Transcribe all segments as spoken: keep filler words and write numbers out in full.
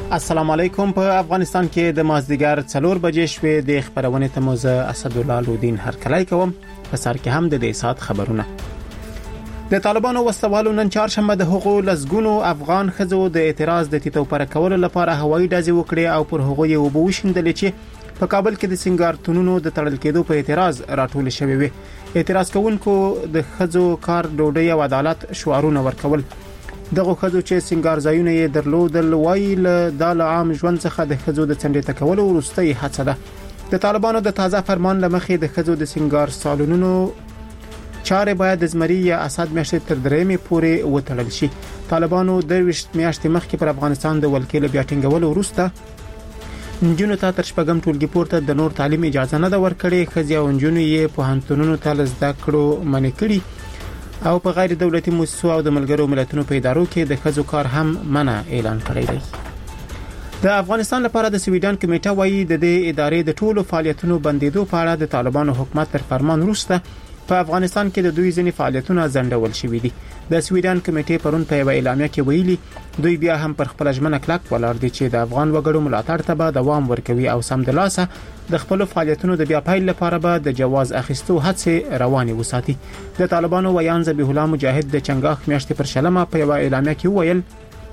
السلام علیکم. په افغانستان کې د مازدیګر څلور بجې شوې د خبرونه ته موزه اسد الله لودین هر کله کوم په سر کې هم د دې سات خبرونه. د طالبانو وسوالو نن چهارشنبه د حقوق لزګونو افغان خزو د اعتراض د تیتو پر کول لپاره هوایي ډزې وکړي او پر هغوی وبوشندل چې په کابل کې د سنگارتونونو د تړل کېدو په اعتراض راټول شوی وي. اعتراض کوونکو د خزو کار ډوډۍ او عدالت شعارونه ورکول. دغه خزو چې سنگار ځایونه یې درلودل وایي له د عام ژوند څخه د خزو د څنډې تکول ورستۍ هڅه ده. د طالبانو د تازه فرمان لمخې د خزو د سنگار سالونونو چارې باید د زمری یا اسد میاشتې تر درېمې پورې وتړل شي. طالبانو د وشت میاشتې مخکې پر افغانستان د ولکې بیا ټینګول ورسته نجونو ته تر شپږم ټولګي پورته د نور تعلیم اجازه نه ده ورکړې. خزي او نجونو یې په هنتونونو ته زده کړو منې کړي او په غیر دولتي مؤسسو او د ملګرو ملتونو په ادارو کې د خزو کار هم منع اعلان کړی دی. د افغانستان لپاره د سویډن کمیټه وایي د دې ادارې د ټولو فعالیتونو بندیدو په اړه د طالبانو حکومت تر فرمان وروسته په افغانستان کې د دوی ځینې فعالیتونه ځنډول شوي دي. د سویډن کمیټې پرون په یو اعلامیه کې ویلي دوی بیا هم پر خپل ژمنه کلک ولاړ دي چې د افغان وګړو ملاتړ ته به دوام ورکوي او سمدلاسه د خپل فعالیتونو د بیا پیل لپاره به د جواز اخیستو هڅې روانې وساتي. د طالبانو ویان ذبیح الله مجاهد د چنګاخ میاشتې پر شلمه په یو اعلامیه کې ویل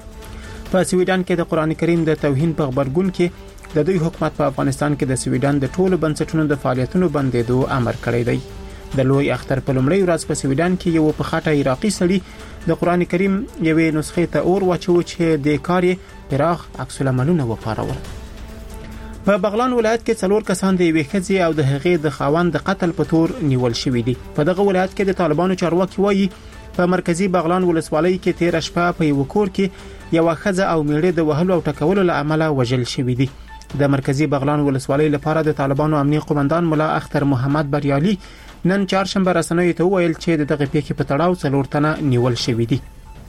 په سویډن کې د قران کریم د توهین په خبرګون کې د دوی حکومت په افغانستان کې د سویډن د ټولو بنسټونو د فعالیتونو بندیدو امر کړی دی. د لوی اختر په لومړی ورځ په سویډن کې یو په خاطر عراقي سړي د قران کریم یوې نسخې ته اور واچو چې د کاري پراخ عکس العملونه وپارول. په بغلان ولایت کې څلور کسان د یوې ښځې او د هغې د خاوند د قتل په تور نیول شوي دي. په دغه ولایت کې د طالبانو چارواکي وایي په مرکزی بغلان ولسوالۍ کې تیر شپه په یو کور کې یو ښځه او میړه د وهلو او ټکولو له امله وژل شوي دي. د مرکزی بغلان ولسوالۍ لپاره د طالبانو امنیه قومندان مولا اختر محمد بریالي نن چهارشنبه رسنیو ته ویل چې دغه پیښې په تړاو څلور تنه نیول شوي دي.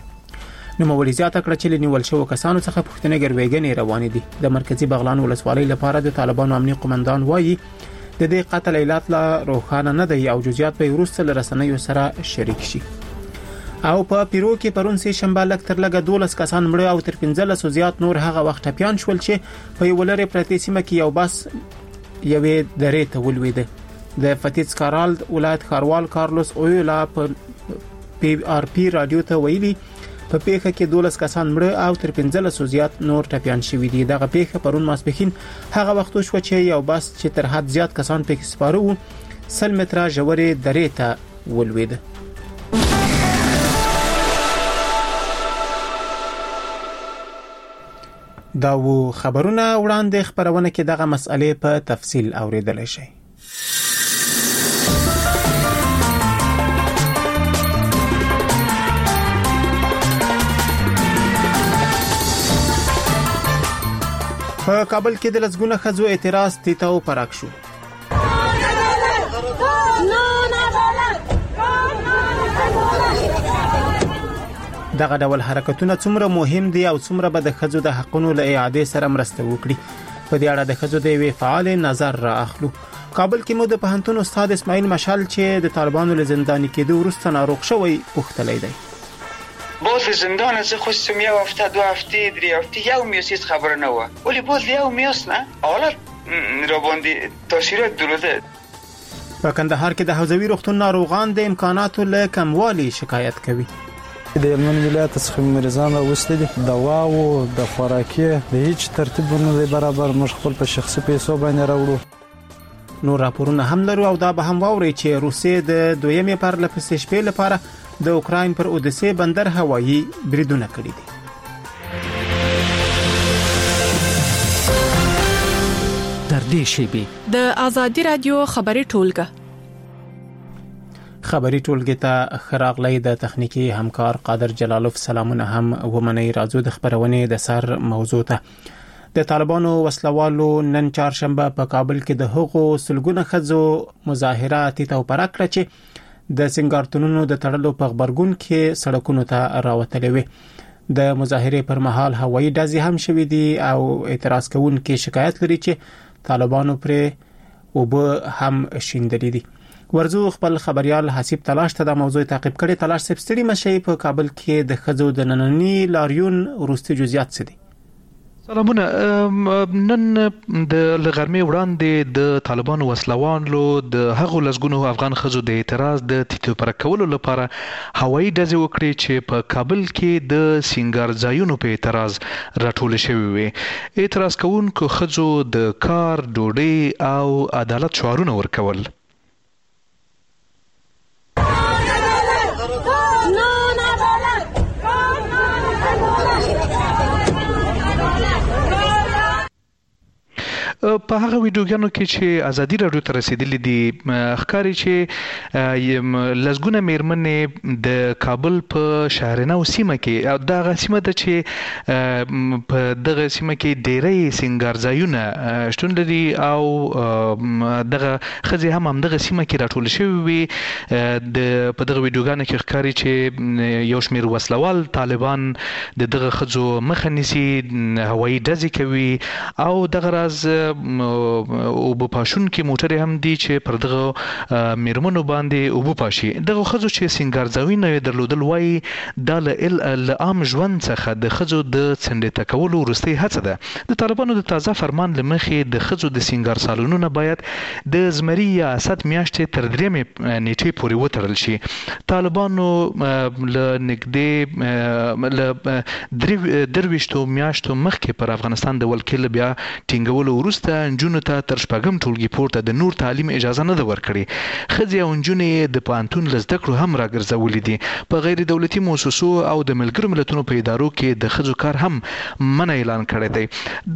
نو مولوی زیاته کړ چې نیول شو کسانو څخه پوښتنې ګروېګنې روانې دي. د مرکزی بغلان ولسوالۍ لپاره د طالبانو امنیه قومندان وایي د دې قتل علت لا روښانه نه دی او جزئیات به وروسته له رسنیو سره شریک شي. او په پیرو کې پرون سه شنبه لک تر لګه دولس کسان مړه او تر پنځلس زیات نور هغه وخت ټپيان شول چې په یو لری پرتې سیمه کې یو بس یوې درې ته ولويده. د فتیس کارالد ولایت خاروال کارلوس اویلا په پی آر پی رادیو ته ویلي په پیښه کې دولس کسان مړه او تر پنځلس زیات نور ټپيان شوي دي. دغه پیښه پرون ماسپښین هغه وخت شو چې یو بس چې تر حد زیات کسان پکې سپاره وو سل متره ژورې درې ته ولويده. دا و خبرونه وړاندې خبرونه کې دغه مسئله په تفصیل اوریدل شي. په کابل کې د لزګونه خزو اعتراض تیتاو پراک شو. دغه ډول حرکتونه څومره مهم دي او څومره به د خزو د حقونو له اعاده سره مرسته وکړي په دې اړه د خزو د وی فعال نظر را اخلو. کابل کې مو د پوهنتون استاد اسماعیل مشال چې د طالبانو له زنداني کېدو وروسته ناروغ شوی پوښتلی دی. باز زندان از خواستم یو هفته دو هفته دری هفته یو میوسیز خبر نه و ولی باز یو میوس نه حالت را باندې تاثیرات درده. په کندهار کې د حوزوي روغتون ناروغان د امکاناتو له کموالي شکایت کوي. د هلمند ولایت څخه مریضان راوستل دي دوا او د خوراکي د هیڅ ترتیبونه برابر مش خپل په شخصي پیسو باندې راوړو. نور راپورونه هم لرو او دا به هم واوري چې روسیه د دویمې پر لپسې شپې لپاره د اوکراین پر اودیسه بندر هوایی بریدونه کړی دي. در دې شیبي د ازادي رادیو خبري ټولګه خبري ټولګه ته خراغلی د تخنیکی همکار قادر جلالوف سلامونه هم ومني راځو د خبرونه د سر موضوع ته. د طالبانو وسلوالو نن چهارشنبه په کابل کې د حقوق سلګونه خزو مظاهرات ته پراکړه چې د سنگارتونونو د تړلو په خبرګون کې سړکونو ته راوتلې وي. د مظاهره پر مهال هوایي ډزې هم شوې دي او اعتراض کوونکي شکایت لري چې طالبانو پرې وب هم شیندلې دي. ورزو خپل خبريال حسیب تلاش ته د موضوع تعقیب کړي. تلاش سپستړي مشي په کابل کې د خزو د نننی لاریون وروستي جزئیات څه دي؟ سلامونه. نن د لغرمې وړاندې د طالبانو وسلوالو د هغو لسګونو افغان ښځو د اعتراض د تیتو پر کولو لپاره هوایي ډزې وکړې چې په کابل کې د سینګار ځایونو په اعتراض راټول شوي وي. اعتراض کوونکو ښځو د کار، ډوډۍ او عدالت شعارونه ورکول. په هغه ویډیوګانو کې چې ازادي راډیو ته رسیدلې دي ښکاري چې لسګونه میرمنې د کابل په شهرنو سیمه کې او دغه سیمه ده چې په دغه سیمه کې ډېری سینګار ځایونه شتون لري او دغه ښځې هم همدغه سیمه کې راټول شوي وي. د په دغه ویډیوګانو کې ښکاري چې یو شمېر وسلوال طالبان د دغه ښځو مخه نیسي، هوایي ډزې کوي او دغه راز اوبه پاشونکي موټرې هم دي چې پر دغه میرمنو باندې اوبه پاشي. دغه ښځو چې سینګار ځایونه یې درلودل وایي دا له عام ژوند څخه د ښځو د څنډې کولو وروستۍ هڅه ده. د طالبانو د تازه فرمان له مخې د ښځو د سینګار سالونونه باید د زمري یا اسد میاشتې تر درېیمې نیټې پورې وتړل شي. طالبانو له نږدې له درویشتو میاشتو مخکې پر افغانستان د ولکې بیا ټینګولو وروسته نجونو ته تر شپږم ټولګي پورته د نور تعلیم اجازه نه ده ورکړې. ښځې او نجونې د پوهنتون له زده کړو هم راګرځولې دي. په غیر دولتي مؤسسو او د ملګرو ملتونو په ادارو کې د ښځو کار هم منع اعلان کړی دی.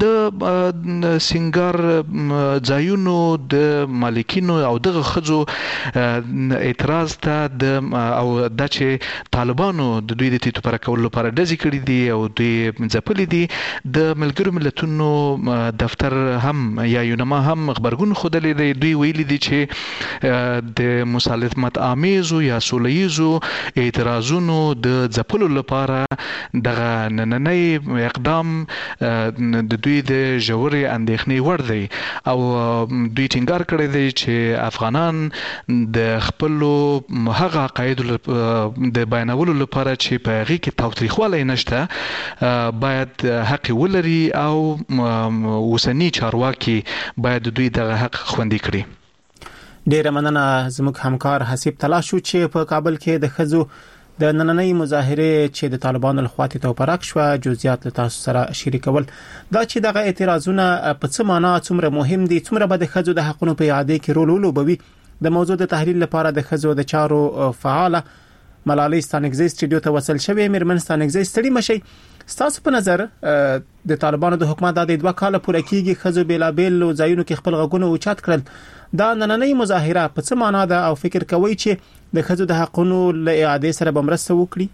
د سینګار ځایونو د مالکینو او دغه ښځو اعتراض ته د او دا چې طالبانو د دوی د تیتو پره کولو لپاره ډزې کړي دي او دوی ځپلي دي، د ملګرو ملتونو دفتر هم یا یونما هم خبرګون خوده دی. دوی ویلي دي چې د مسالمت آمیزو یا سولیزو اعتراضونو د ځپلو لپاره دغه نننی اقدام د دوی د ژورې اندېښنې وړ دی او دوی ټینګار کړی دی چې افغانان د خپلو هغه عقایدو د بیانولو لپاره چې په هغې کې تاوتریخوالی نشته باید حق ولري او اوسني چارواکي باید دوی دغه حق خوندي کړي. ډیره مننه زموږ همکار حسیب تلاشو چې په کابل کې د ښځو د نننۍ مظاهره چې د طالبانو لخوا ته پراخ شو جزئیات له تاسو سره شریکول. دا چې دغه اعتراضونه په څه معنا څومره مهم دي، څومره به د ښځو د حقونو په اعاده کې رول ولوبوي، د موضوع د تحلیل لپاره د ښځو د چارو فعاله ملالۍ ستانکزی سټډیو ته وصل شوې. میرمن ستانکزی ستړي مشي، ستاسو په نظر د طالبانو د حکومت د دوه کال پوره کېږي ښځو بیلابل ځایونو کې خپل غږونه اوچت کړل، دا نننۍ مظاهره په څه معنا ده او فکر کوي چې د ښځو د حقونو له اعاده سره به مرسته وکړي؟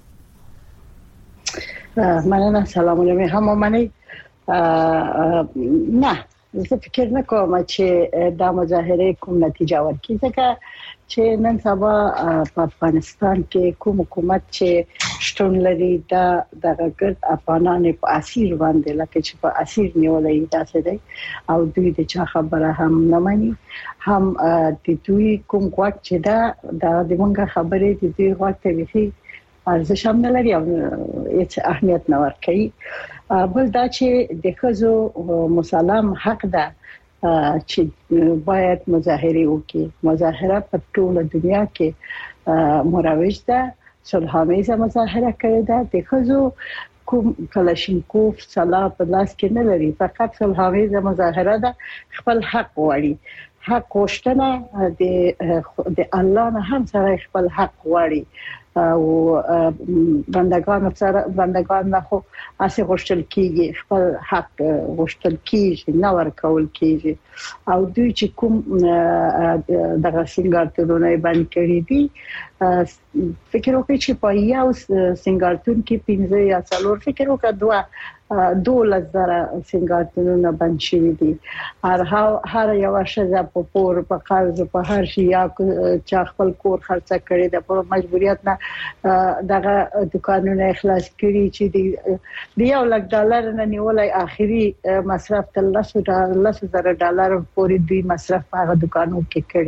مننه. سلام علیکم. هم منی نه زه فکر نه کوم چې دا مظاهره کوم نتیجه ورکړي، ځکه چې نن سبا په افغانستان کې کوم حکومت چې شتون لري دا د ګرد افغانان په اسیر باندې لکه چې په اسیر نیولې داسې دی او دوی د چا خبره هم نه مانی، هم د دوی کوم وخت چې دا د موږ خبرې د دوی وخت ته ارزش هم نه لري او هیڅ اهمیت نه ورکوي. بل دا چې د ښځو مسلم حق ده چې باید مظاهره وکړي. مظاهره په ټول دنیا کې مروج ده، صلح‌آمیزه مظاهره کړې ده. د ښځو کوم کلاشینکوف سلاح په لاس کې نه لري، فقط صلح‌آمیزه مظاهره ده، خپل حق غواړي. حق غوښتنه د د الله نه هم سره خپل حق غواړي او بندگان سره بندگان نه خو اسه غوښتل کیږي، خپل حق غوښتل کیږي، نه ورکول کیږي. او دوی چې کوم دغه سنگارتونونه باندې کړی دي، فکر وکړي چې په یو سنگارتون کې پنځه یا څلور فکر وکړه دوه دولت زره سنگارتونونه بند شوي دي. هر هر یو شزه په پور په قرض په هر شي یا چا خپل کور خرڅ کړي د په مجبوریت نه دغه دکانونه اخلاص کړي چې د یو لک ډالر نه نیولای اخري مصرف تل لس زره ډالر پورې دوی مصرف هغه دکانو کې کړی دي.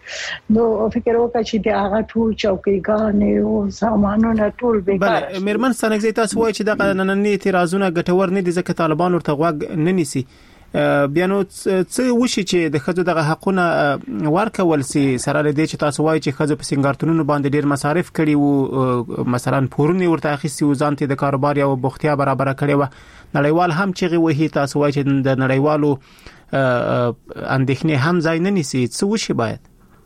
نو فکر وکړ چې د هغه ټول چوکیګانې او سامانونه ټول بیکار بل میرمن ستانګزی تاسو وایي چې د نننی اعتراضونه ګټور نه دي ځکه طالبان ورته غوږ نه نیسي. بیا نو څه وشي چې د خځو دغه حقونه ورکول سي سره لدې چې تاسو وایي چې خځو په سنگارتونونو باندې ډیر مصارف کړي وو، مثلا پورونه ورته اخیستي وو، ځان ته د کاروبار او بوختیا برابر کړي وو، نړیوال هم چې وਹੀ تاسو وایي چې د نړیوالو اندېښنې هم ځای نه نیسي، څه وشي باید؟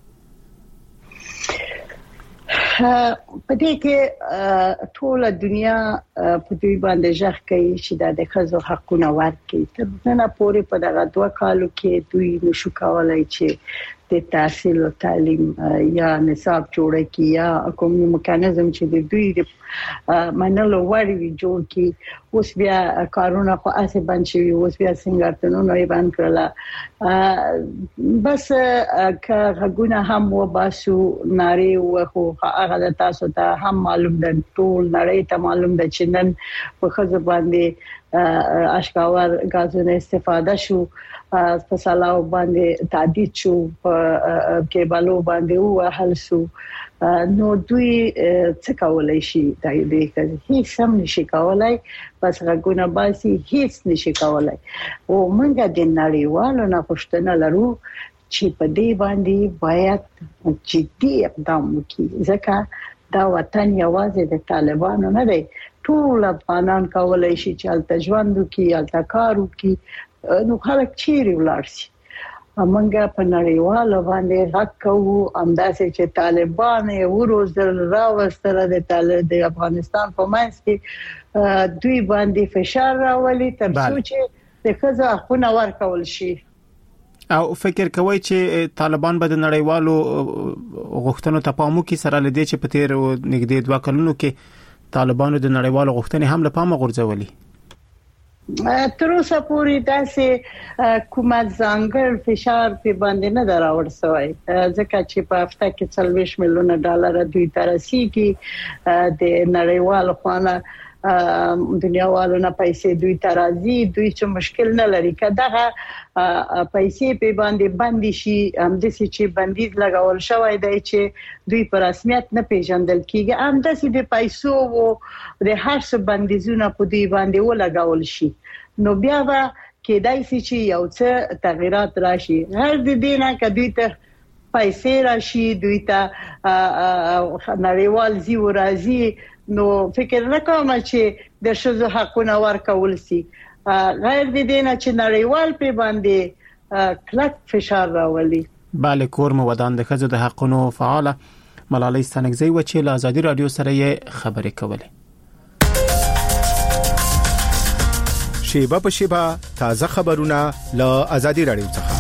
په دې کې ټول دنیا په دې باندې ځخ کوي چې د ښځو حقونه ورکړي. تر نن پورې په دغه دوه کالو کې دوی نشو کولای چې د تحصیل او تعلیم یا نصاب جوړ کړي یا کوم میکانیزم چې د دوی د منلو وړ وي جوړ کړي. اوس بیا کارونه خو اسې بند شوي، اوس بیا سنگارتونونه یې بند کړل. بس که غوونه هم و باسو ناري و خو هغه د تاسو ته هم معلوم ده، ټول نړۍ ته معلوم ده چې نن په خځو باندې اشکاور غازونه استفاده شو، په سلاو باندې تعدید شو، په کېبالو باندې وهل شو. نو دوی څه کولای شي؟ دا دې کوي هیڅ هم نشي کولای، بس غوونه باسي هیڅ نشي کولای. او موږ د نړیوالو نه پوښتنه لرو چې په دې باندې باید جدي اقدام وکړي، ځکه دا وطن یوازې د طالبانو نه دی، ټول افغانان کولای شي چې الته ژوند وکړي، الته کار وکړي. نو خلک چیرې ولاړ شي؟ امنګه په نړیوالو باندې حق کوو، همداسې چې طالبان یې وروزل راوستل د طالب د افغانستان په منځ کې دوی باندې فشار راولي تر څو چې د ښځو حقونه ورکول شي. او فکر کوي چې طالبان به د نړیوالو غوښتنو ته پام وکړي سره لدې چې په تیر نږدې دوه کلونو کې طالبانو د نړیوالو غوښتنې هم له پامه غورځولي؟ تر اوسه پورې داسې کومه ځانګړی فشار په باندې نه دراوړ شوی، ځکه چې په هفته کې څلوېښت میلیونه ډالر دوی ته رسیږي د نړیوالو خوانه دنیاوالو نه پیسې دوی ته راځي. دوی چې مشکل نه لري که دغه پیسې په باندې باندې شي، همداسې چې بندیز لګول شوی دی چې دوی په رسمیت نه پیژندل کیږي، همداسې د پیسو او د هر څه بندیزونه په دوی باندې ولګول شي. نو بیا به کېدای شي چې یو څه تغیرات راشي. هر د دې نه که دوی ته پیسې راشي، دوی ته نړیوال زی و راځي، نو فکر نه کوم چې د ښځو حقونه ورکول شي. غیر د دې نه چې نړیوال په باندې کلک فشار راولي. بله، کور مو ودان د ښځو د حقونو فعاله ملالۍ ستانکزی و چې له ازادي رادیو سره یې خبرې کولې. شیبه په شیبه تازه خبرونه له ازادي رادیو څخه.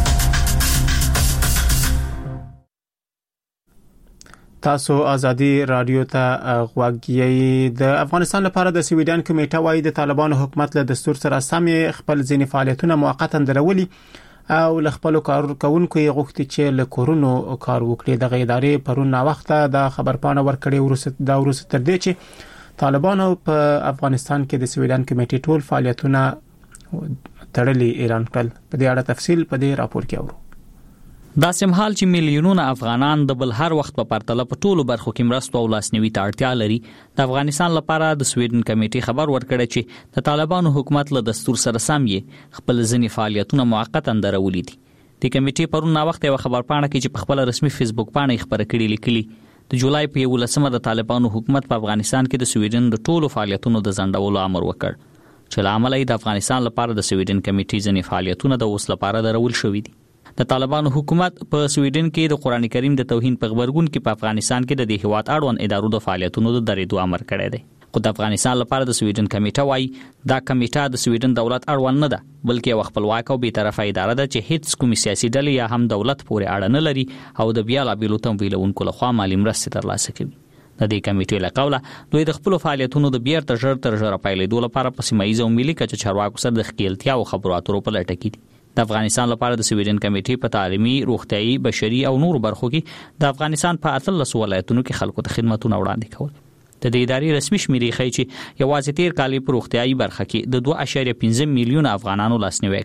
تاسو ازادي رادیو ته غوږی. د افغانستان لپاره د سویډن کمیټه وايي د طالبانو حکومت له دستور سره سم خپل ځینې فعالیتونه موقتا درولي او له خپل کارکونکو یې غوښتي چې له کورونو کار وکړي. د ادارې پرون نا وخته د خبرپاڼه ورکړې ورسته دا ورسته تر دې چې طالبانو په افغانستان کې د سویډن کمیټې ټول فعالیتونه تړلي اعلان کړل. په دې اړه تفصیل په دې راپور کې اورو. دا سمحال چې میلیونونه افغانان د بل هر وخت په پرتله په ټولو برخو کې مرستو او لاسنیوي ته اړتیا لري، د افغانستان لپاره د سویډن کمیټې خبر ورکړی چې د طالبانو حکومت له دستور سره سم یې خپل ځینې فعالیتونه موقتا درولي دي. د کمیټې پرون نا وخت یو خبرپاڼه کې چې په خپل رسمي فیسبوک باندې خبره کړې لیکلي د جولای په یولسمه د طالبانو حکومت په افغانستان کې د سویډن د ټولو فعالیتونو د ځنډولو امر وکړ، چې له امله د افغانستان لپاره د سویډن کمیټې ځینې فعالیتونه د اوس لپاره درول شوي دي. د طالبانو حکومت په سویډن کې د قرآن کریم د توهین په خبرګون کې په افغانستان کې د دې هیواد اړوند ادارو د فعالیتونو د درېدو امر کړی دی. خو د افغانستان لپاره د سویډن کمیټه وايي دا کمیټه د سویډن دولت اړوند نه ده، بلکې یو خپلواک او بی‌طرفه اداره ده چې هیڅ کومي سیاسي ډلې یا هم دولت پورې اړه نه لري او د بیلابېلو تمویلونکو لخوا مالي مرستې ترلاسه کوي. د دې کمیټې له قوله دوی د خپل فعالیتونو د بیرته ژر تر ژره پیلېدو لپاره په سیمه ییزه او ملي کچه چارواکو سره د ښکېلتیا او خبرو اترو په لټه کې دي. د افغانستان لپاره د سویډن کمیټې په تعلیمي، روغتيایي، بشري او نورو برخو کې د افغانستان په اتلس ولایتونو کې خلکو ته خدماتونه وړاندې کول. د دې ادارې رسمي شمیرې ښیي چې یوازې تیر کال په روغتيایي برخه کې د دوه اعشاریه پنځه میلیونه افغانانو لاسنیوي کړي،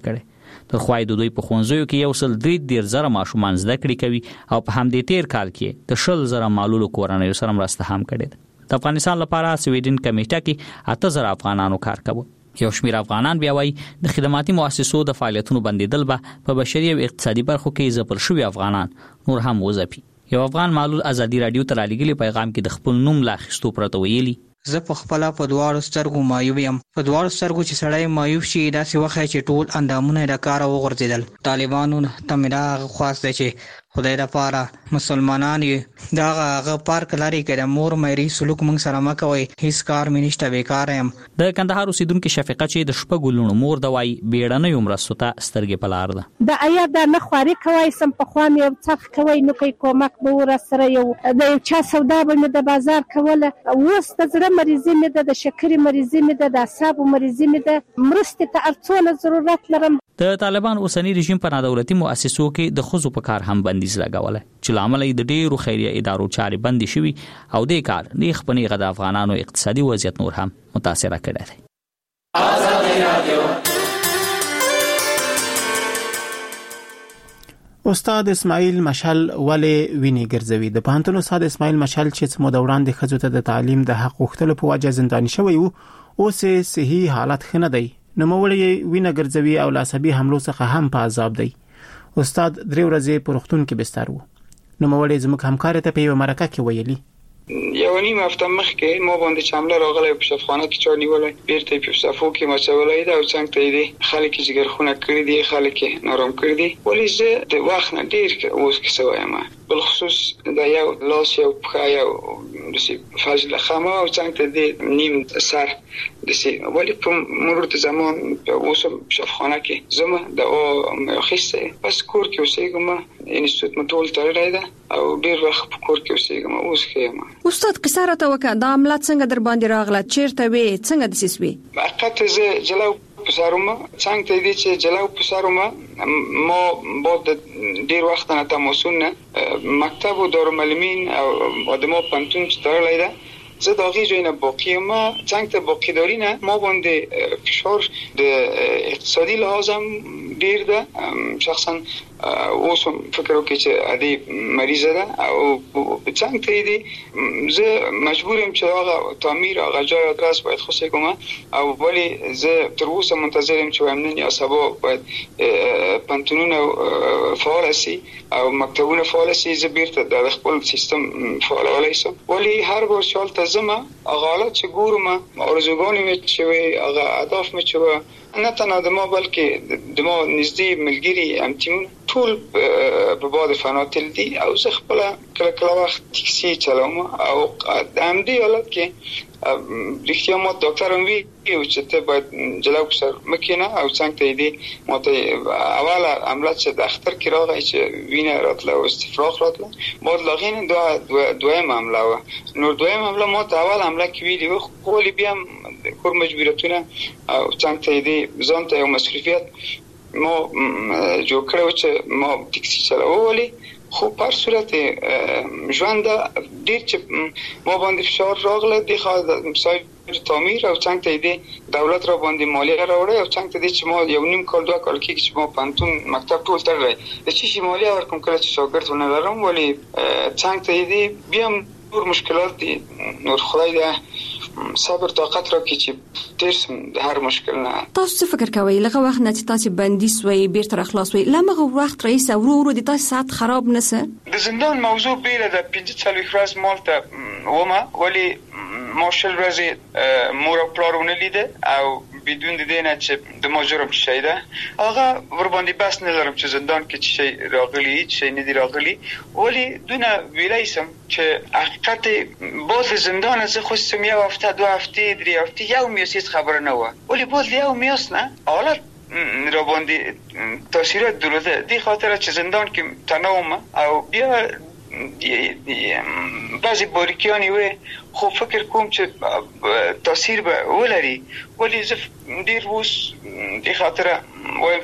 تر خوای د دوی په ښوونځیو کې یو سل درې دېرش زره ماشومان زده کړې کوي او په همدې تیر کال کې د شل زره معلولو کورنیو سره مرسته هم کړې ده. د افغانستان لپاره سویډن کمیټه کې اته زره افغانانو کار کوي. یو شمېر افغانان بیا وایي د خدماتي مؤسسو د فعالیتونو بندیدل به په بشري او اقتصادي برخو کې ځپل شوي افغانان نور هم وځپي. یو افغان معلول ازادي رادیو ته رالیږلي پیغام کې د خپل نوم لا اخیستو پرته ویلي زه په خپل په دواړو سترګو مایوب یم. په دواړو سترګو چې سړی مایوب شي داسې وخت چې ټول اندامونه د کار وغورځیدل. طالبانو ته مې دا خواست دی چې خدای د پاره مسلمانان یې دا هغه پارک لري کې د مور مېري سلوک موږ سره مه کوئ، هیڅ کار مې نشته، بیکاره یم. د کندهار اوسیدونکو شفیقه چې د شپږو لوڼو مور ده وایي بیړنیو مرستو ته سترګې په لار ده. د ایا د نه خواري کوئ سم پخوا مې یو څرخ کوئ نو کوي کومک به ورسره یو د یو چا سودا به مې د بازار کوله. اوس د زړه مریضي مې ده، د شکرې مریضي مې ده، د اعصابو مریضي مې ده. مرستې ته ارڅونه ضرورت لرم. د طالبان اوسنی رژیم په نادولتي مؤسسو کې د ښځو په کار هم بندیز لګولی چې له امله یې د ډېرو خیریه ادارو چارې بندې شوي او دې کار نیغ په نیغه د افغانانو اقتصادي وضعیت نور هم متاثره کړی دی. استاد اسماعیل مشعل ولې ویني ګرځوي؟ د پوهنتون استاد اسماعیل مشعل چې څه موده وړاندې ښځو ته د تعلیم د حق غوښتلو په وجه زنداني شوی و، اوس یې صحي حالت ښه نه دی، نوموړی وینه ګرځوي او له عصبي حملو څخه هم په عذاب دی. استاد درې ورځې په روغتون کې بستر و. نوموړی زموږ همکار ته په یوه مرکه کې ویلي یو نیم هفته مخکې ما باندې چې حمله راغلی په شفاخانه کې چا نیولی، بیرته یې په صفو کې مچولی دی او څنګ ته یې دی خلک یې جګرخونه کړي دي، خلک یې نارام کړي دي. ولې زه د وخت نه ډېر اوس کیسه وایم، بالخصوص د یو لاس یو پښه یو داسې فاضله خمه او څنګ ته دی نیم سر داسې. ولې په مرور د زمان اوس شفاخانه کې زما دعا مې اخیسته، بس کور کې اوسېږم، انسټیټوټ مې ټول تړلی ده او ډېر وخت په کور کې اوسېږم، اوس ښه یم. استاد قصه راته وکړه، دا عمله څنګه در باندې راغله؟ چیرته وې؟ څنګه داسې سوې؟ حقیقت زه جلو په سرومه څنګه ته دي چې جلو په سرومه ما بعد ډیر وخت نه تماسونه مکتب و دارالمعلمین او ادمو پانتون ترلای ده. زه دا غي جوینه باقی ما څنګه ته باقی داری نه ما باندې فشار د اقتصادي لحاظم ډیر ده. شخصا اوس فکر وکړم چې ادي مریض ده او څنګه ته دي زه مجبورم چې هغه تعمیر هغه ځای ادرس باید خو کوم او ولی زه تر اوسه منتظرم چې ومنن یا سبا باید پانتونونه فعال شي او مکتبونه فعال شي، زه بیرته د خپل سیستم فعالولای شم. ولی هر بار شال تزمه هغه حالت چې ګورم ارزوګانی مې چې هغه اهداف مې چې نه تنها د ما بلکې د ما نږدې ملګري همتیمون ټول په باد فنا تل دي او زه خپل کله کله وخت ټیکسي چلوم او هم دې حالت کې رښتیا ما ډاکټر هم وی چې ته باید جلو سر مکینه او څنګه ته دې ماته اوله عملیات چې د اختر کې راغی چې وینه راتله او استفراغ راتله بعد لاغین دوه دویم عمله و نور دویم عمله ما ته اول عمله کې ویلی و خو بیا کور مجبورتونه او څنګه ته دې ځان ته یو مسؤلیت ما جوړ کړو چې ما ټیکسي چلاوه. ولی خو په صورت ژوند ډیر چې ما باندې فشار راغله د خاطر مثال تعمیر او څنګه ته دې دولت را باندې مالیه راوړي او څنګه ته دې چې ما یو نیم کال دوه کال کې چې ما پانتون مکتب ټول تړلی د چی شي مالیه ورکوم کله چې شاګرد ونه لرم. ولی څنګه ته دې بیا نور مشکلات دي، نور خدای دې صبر طاقت را کې چې تیرسم د هر مشکل نه. تاسو څه فکر کوئ لغه وخت نه چې تاسو بندي سوی بیرته خلاص وي لمغه وخت رئیس ورو ورو د تاسو ساعت خراب نسه؟ د زندان موضوع بیره د پنځه څلوېښت ورځې مالته ومه، ولی ماشل ورځې مور او پلار ونه لیده او بدون د دې نه چې د ما جرم شي ده هغه ور باندې بس نه لرم چې زندان کې چې شي راغلي چې نه دی راغلي. ولی دونه ویلایسم چې حقیقت باز زندان از خو سم یو هفته دو هفته درې هفته یو میاسیز خبر نه و، ولی باز یو میاس نه حالت را باندې تاثیرات درده دی خاطر چې زندان کې تنوم او بیا بعضی باریکیانی وی خو فکر کوم چې تاثیر به ولري. ولی زه ډیر اوس د خاطر وایم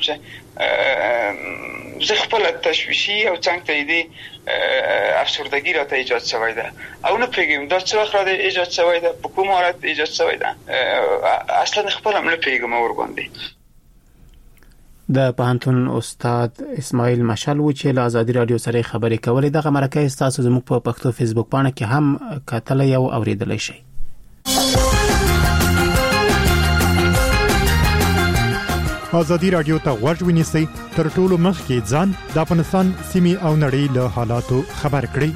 چې زه خپل تشویشي او څنګه ته دې افسردگی را ته ایجاد شوی ده او نه پیګم دا څه وخت را ده ایجاد شوی ده په کوم حالت ایجاد شوی ده اصلا خپل هم نه پیګم ور باندې. د پوهنتون استاد اسماعیل مشال و چې له ازادي رادیو سره خبرې کولې. دغه مرکه تاسو زموږ په پښتو فیسبوک باندې کې هم کتلای او اوریدلای شئ. ازادي رادیو ته غوږ ونیسئ، تر ټولو مخکې ځان د افغانستان سیمې او نړۍ له حالاتو خبر کړئ.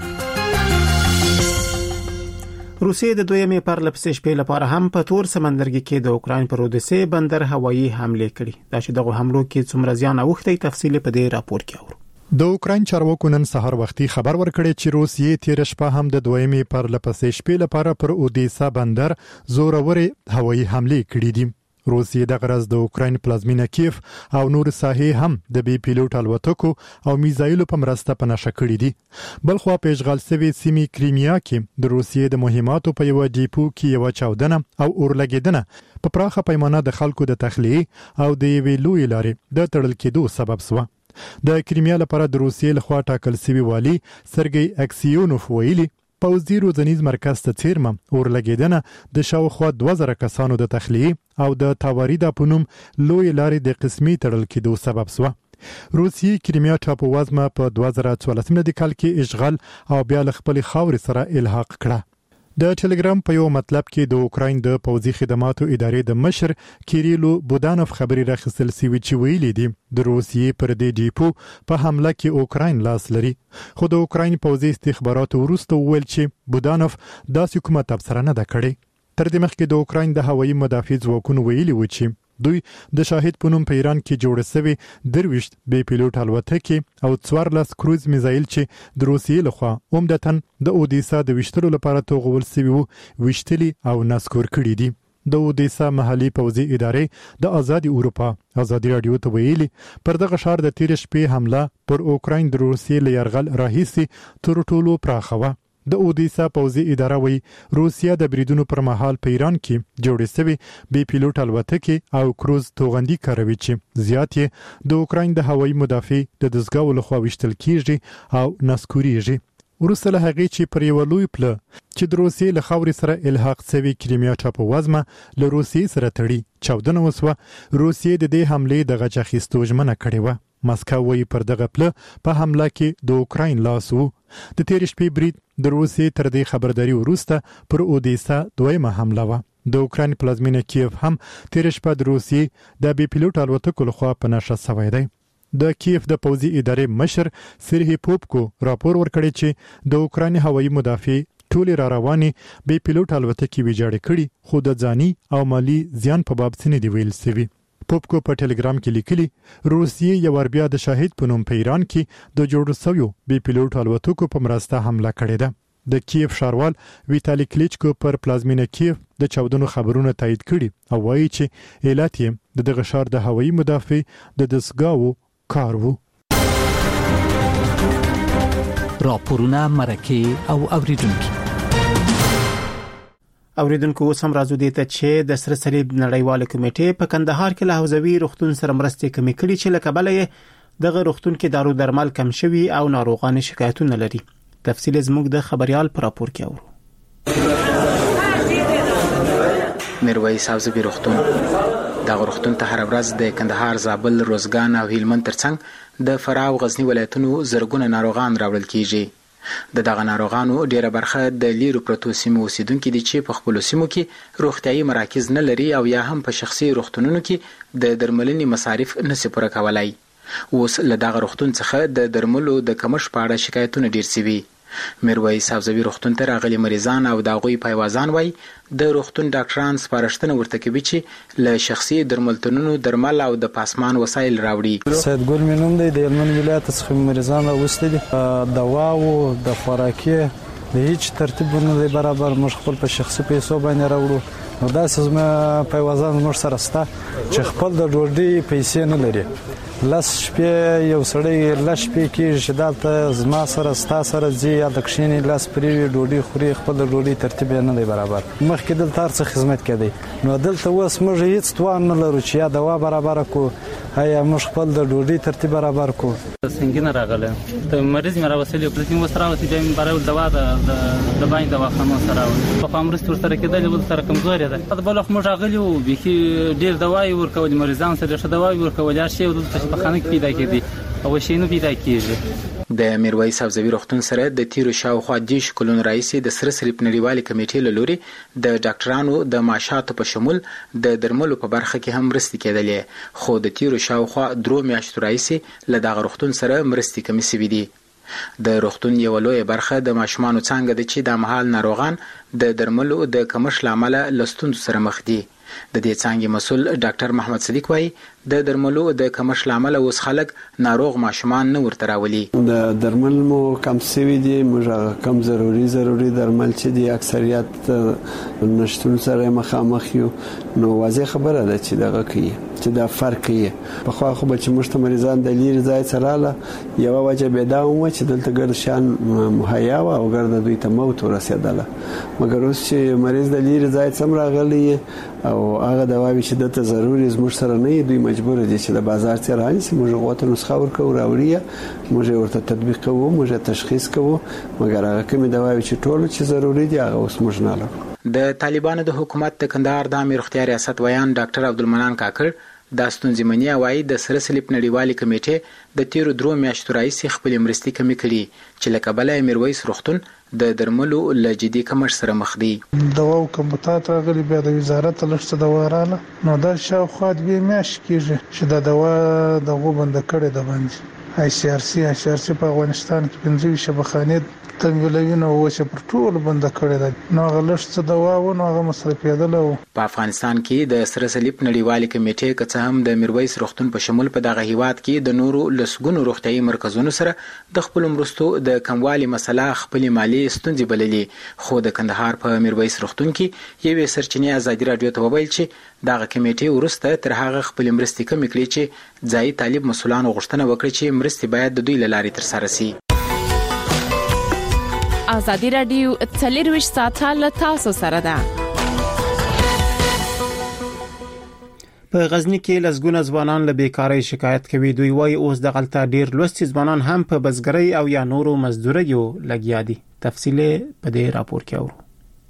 روسیې د دویمې پرلپسې شپې لپاره هم په تور سمندرګي کې د اوکراین پر اودیسه بندر هوایي حمله کړې. دا چې دغه حملو کې څومره زیان اوښتي تفصیل په دې راپور کې اورو. د اوکراین چارواکو نن سهار وختي خبر ورکړی چې روسیې تیر شپه هم د دویمې پرلپسې شپې لپاره پر اودیسه بندر زورورې هوایي حمله کړې دي. روسیې د غرض د اوکراین پلازمینه کیف او نور ساحې هم د بي پیلوټ الوتکو او میزایلو په مرسته په نشه کړې دي. بلخوا په اشغال شوی سیمې کریمیا کې د روسیې د مهماتو په یو ډیپو کې یو چاودنه او اورلګیدنه په پراخه پیمانه د خلکو د تخلیه او د یوې لوی لارې د تړل کېدو سبب شو. د کریمیا لپاره د روسیې لخوا ټاکل شوی والی سرګی اکسیونوف ویلي پوځي روزنیز مرکز ته چیرمه اورلګیدنه د شاوخوا دوه زره کسانو د تخلیه او د تاوریدا پونم لوی لارې د قسمي تړل کېدو سبب شو. روسیې کریمیا ټاپووزمه په دوه زره څوارلسم کال کې اشغال او بیا له خپل خاورې سره الحاق کړه. د ټلګرام په یو مطلب کې د اوکراین د پوځي خدماتو ادارې د مشر کیریلو بودانوف خبري راخصل سوي چې ویلي دي د روسیې پر دې ډیپو په حمله کې اوکراین لاس لري. خو د اوکراین پوځي استخباراتو وروسته ویل چې بودانوف داسې کومه تبصره نه ده کړې. تر دې مخکې د اوکراین د هوایي مدافع ځواکونو ویلي و چې دوی د شاهد په نوم په ایران کې جوړ شوی درويشت بي پیلوټ الوتکې او څوارلس کروز میزایل چې د روسیې لخوا عمدتاً د اودیسا د وشتلو لپاره توغول شوی وو وشتلي او نسکور کړي دي. د اودیسا محلي پوځي ادارې د آزادي اروپا ازادي رادیو ته ویلي پر دغه ښار د تیر شپې حمله پر اوکراین د روسیې له یرغل راهیسي تر ټولو پراخه و. د اودیسا پوځي اداره وی روسیا د بریدونو پر مهال په ایران کې جوړې شوی بي پیلوټ الوتکې او کروز توغندي کاروي چې زیات یې د اوکراین د هوایي مدافع د دزګاو لخوا وشتل کیږي او نسکوريږي. ورسره هغه چې پر یو لوی پله چې د روسیې له خاورې سره الحاق شوی کریمیا ټاپووزمه له روسیې سره تړي چاودنه وسوه. روسیې د دې حمله د غچ اخیستو ژمنه کړې و. مسکو وی پر دغه پله په حمله کې د اوکراین لاس وو. د تیر شپې برید د روسیې تر دې خبرداري وروسته پر اودیسا دویمه حمله و. د اوکراین پلازمینه کیف هم تیر شپه د روسیې د بي پیلوټ الوتکو لخوا په نشه شوی دی. د کیف د پوځي ادارې مشر سرهی پوپکو راپور ورکړی چې د اوکراین هوایي مدافع ټول را رواني بي پیلوټ الوتکې ویجاړې کړي خو د ځاني او مالی زیان په باب څه نه دی ویل شوی. پوپکو په ټلګرام کې لیکلي روسیې یو ور بیا د شاهد په نوم په ایران کې د جوړ شویو بي پیلوټ الوتکو په مرسته حمله کړې ده. د کیف ښاروال ویتالي کلیچکو پر پلازمینه کیف د چاودنو خبرونه تایید کړي او وایي چې علت یې د دغه ښار د هوایي مدافع د دسګاو کار وو. راپورونه مرکه او اوریدونکو اوریدونکو اوس هم راځو دې ته چې د سره صلیب نړیواله کمیټې په کندهار کې له حوزوي روغتون سره مرستې کمې کړې چې له کبله یې دغه روغتون کې دارو درمل کم شوي او ناروغان شکایتونه لري. تفصیل زموږ د خبريال پر راپور کې اورو. میرویس حوزوي روغتون دغه روغتون ته هر ورځ د کندهار، زابل، روزګان او هلمند ترڅنګ د فراه او غزنی ولایتونو زرګونه ناروغان راوړل کیږي. د دغه ناروغانو ډیره برخه د لیرو پرتو سیمو اوسیدونکو دي چې په خپل سیمو کې روغتيایي مراکز نه لري او یا هم په شخصي روغتونونو کې د درملنې مصارف نشي پوره کولای. اوس له دغه روغتون څخه د درملو د کمښت په اړه شکایتونه ډیر شوي. میرویس حوزوي روغتون ته راغلي مریضان او داغوی پایوازان وای د روغتون ډاکټران سپارښتنه ورته کوي چې له شخصي درملتونونو درمل او د پاسمان وسایل راوړي. سید ګل مینوم دی د هلمند ولایت څخه مریضان راوستي دي. دوا او د خوراکي د هیڅ ترتیب نه برابر مش خپل په شخصي پیسو باندې راوړو. نو دا سزما پایوازان موږ سره ستا چې خپل د ډوډۍ پیسې نه لري. لاس شپې یو سړی لاس شپې کې شدالته زما سره ستا سره زی یا د کښینې لاس پرې ډوډۍ خوري خپل د ډوډۍ ترتیب نه دی برابر. مخکې دلته هر څه خدمت کوي نو دلته اوس موږ هیڅ توان نه لرو چې یا دوا برابر کو یا موږ خپل د ډوډۍ ترتیب برابر کو. څنګه راغله ته مریض مې راوستلی په دې وسره چې به برابر دوا د د باندې دواخانو سره په امرست ور سره کېدل ول سره کمزوري ده د بلخ موږ غلي او بيخي ډیر دوايي ورکول مریضان سره ښه دوايي ورکول شي او د تشخیص پیدا کړي او شي نه پیدا کیږي. د میرویس سبزوي روغتون سره د تیرو شاوخوا دیش کلون رئیس د سره صلیب نړیوالې کمیټې له لوري د ډاکټرانو د معاشاتو په شمول د درملو په برخه کې هم مرستې کېدلې، خو د تیرو شاوخوا درو میاشتو رئیس له دغه روغتون سره مرستې کمې شوې دي. د روغتون یو لوی برخه د ماشومانو څنګه د چې د مهال ناروغان د درملو د کمښت لامل لستون سره مخ دي. د دې څنګه مسول ډاکټر محمد صدیق وایي د درملو د کمښت لامل اوس خلک ناروغ ماشومان نه ورته راولي. د درمل مو کم سوي دي، موږ کم ضروري ضروري درمل چې دي اکثریت نشټون سره مخامخ یو، نو واضح خبره ده چې دغه کوي چې دا فرق یې په خو خو چې مشت مریضان د لیر ځای سره له یو وجه به دا و چې دلته ګر شان مهیا او ګر د دوی ته موت ورسېدله، مګر اوس چې مریض د لیر ځای سم راغلی او هغه دواوی چې دته ضروري زموږ سره نه دوی مجبور دي چې د بازار څخه رانیسي، موږ غوته نسخه ورکو راوړي، موږ ورته تطبیق کوو، موږ تشخیص کوو، مګر هغه کوم دواوی چې ټول چې ضروري دي هغه اوس موږ نه لرو. د طالبانو د حکومت د کندهار د امیر روغتیا ریاست ویان ډاکټر عبدالمنان کاکړ د ستونزې منی وايي د سره صلیب نړیوالې کمیټې د تیرو درو میاشتو رئیس خپل مرستې کمې کړي چې لکه بل میرویس روغتون د درملو له جدي کمښت سره مخ دي. دواو کمبوتات راغلي بیا د وزارت لښته دوا رااله، نو دا شاوخوا دوه میاشتې کېږي چې دا دوا دغه بند کړي د باندې آی سی آر سی آی سی آر سی په افغانستان کې پنځه شبخانې تنګلوینه او چې پر ټول بند کړي ده، نو غلښت دوا و نو هغه مصرفیدل. په افغانستان کې د سره صلیب نړیوالې کمیټې که هم د میرویس روغتون په شمول په دغه هیواد کې د نورو لسګونو روغتیايي مرکزونو سره د خپل مرستو د کموالي مسله خپل مالی ستونزې بللې، خو د کندهار په میرویس روغتون کې یوې سرچینې ازادي رادیو ته وویل چې دغه کمیټې ورسته تر هغه خپل مرستې کمې کړې چې ځایي طالب مسؤلانو غوښتنه وکړي چې مرستې باید د دوی له لارې ترسره شي. ازادي رادیو څلرویشت ساعته له تاسو سره ده. په غزنی کې لسګونه ځوانان له بیکارۍ شکایت کوي. دوی وايي اوس د غلطه ډیر لوستي ځوانان هم په بزګرۍ او یا نورو مزدوریو لګیا دي. تفصیل په دې راپور کې اورو.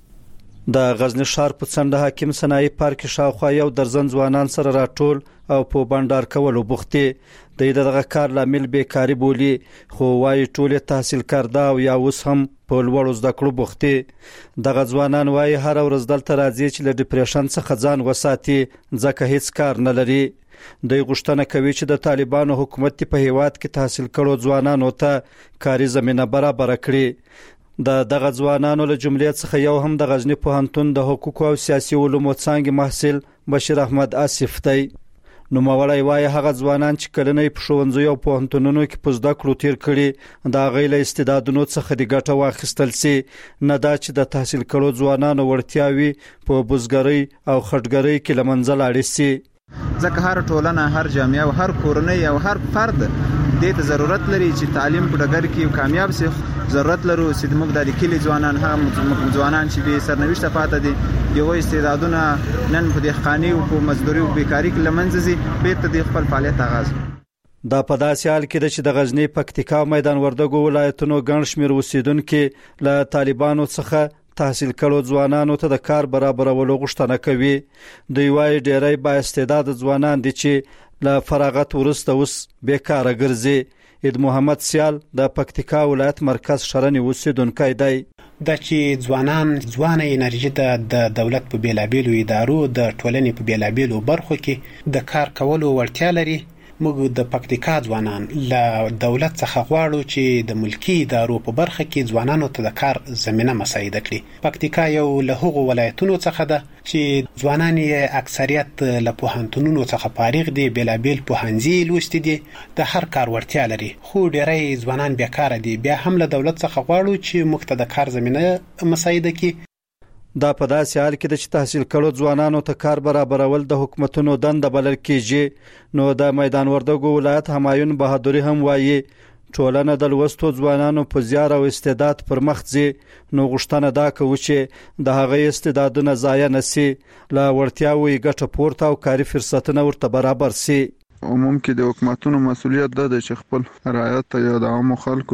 د غزنی ښار په څنډه حکیم صنایع پارک شاوخوا یو درزن ځوانان سره راټول او په بانډار کولو بوختي د دغه کار لامل بیکاری بولی، خو وايي ټول تحصیل کردا او یا اوس هم په لوړو زده کړو بوختي. دغه ځوانان وايي هر ورځ دلته راځي چې له ډیپریشن څخه ځان وساتي ځکه هیڅ کار نه لري. دوی غوښتنه کوي چې د طالبانو حکومت په هیواد کې تحصیل کړو ځوانانو ته کاري زمينه برابر کړي. د دغه ځوانانو له جملې څخه یو هم د غزنی پوهنتون د حقوق او سیاسي علومو څانګې محصل بشیر احمد آصف دی. نو مولای وايي هغه ځوانان چې کلنې په ښوونځي او پوهنتونونو کې په زده کړو تیر کړي دا غیله استعدادونو څخه د ګټه واخیستل سي، نه دا چې د تحصیل کړو ځوانانو ورتیاوي په بزګرۍ او خټګرۍ کې لمنځه لاړ شي. ځکه هر ټولنه، هر جامعه او هر کورنۍ او هر فرد دې ته ضرورت لري چې تعلیم په ډګر کې کامیاب شي. ضرورت لرو چې موږ د لیکلي ځوانان هم ځوانان چې به سرنوشت پاتې دي یو استعدادونه نن په دهقاني او په مزدوري او بیکاری کې لمنځه ځي بیرته د خپل فعالیت آغاز. دا په داسې حال کې چې د غزنی پکتیکا میدان وردګو ولایتونو ګڼ شمېر اوسیدونکو له طالبانو څخه تحصیل کړو ځوانانو ته د کار برابرولو غوښتنه کوي. دوی وايي ډېری با استعداد ځوانان دي چې له فراغت وروسته اوس بیکاره ګرځي. اید محمد سیال د پکتیکا ولایت مرکز شرنی اوسیدونکی دی. د چې ځوانان ځوانه انرژي د دولت په بیلابیلو ادارو د ټولنې په بیلابیلو برخو کې د کار کولو وړتیا لري. موږ د پکتیکا ځوانان له دولت څخه غواړو چې د ملکی ادارو په برخه کې ځوانانو ته د کار زمينه مساعده کړي. پکتیکا یو له هغو ولایتونو څخه ده چې ځوانان یې اکثریت له پوهنتونونو څخه فارغ دي، بلابل پوهنځي لوستي دي، د هر کار وړتیا لري، خو ډېری ځوانان بیکاره دي. بیا هم له دولت څخه غواړو چې موږ ته د کار زمينه مساعده کړي. دا په داسې حال کې چې تحصیل کړو ځوانانو ته کار برابرول د حکومتونو دنده بلل کېږي. نو د میدان وردګو ولایت همایون بهادری هم وایي ټولنه د لوستو ځوانانو په زیار او استعداد پر مخ ځي. نو غوښتنه دا کوي چې د هغه استعدادونه ضایع نشي، لا ورتیاوي ګټه پورته او کاري فرصتونه ورته برابر سي. عموم کې د حکومتونو مسؤلیت ده چې خپل رعایت یا د عامو خلکو ته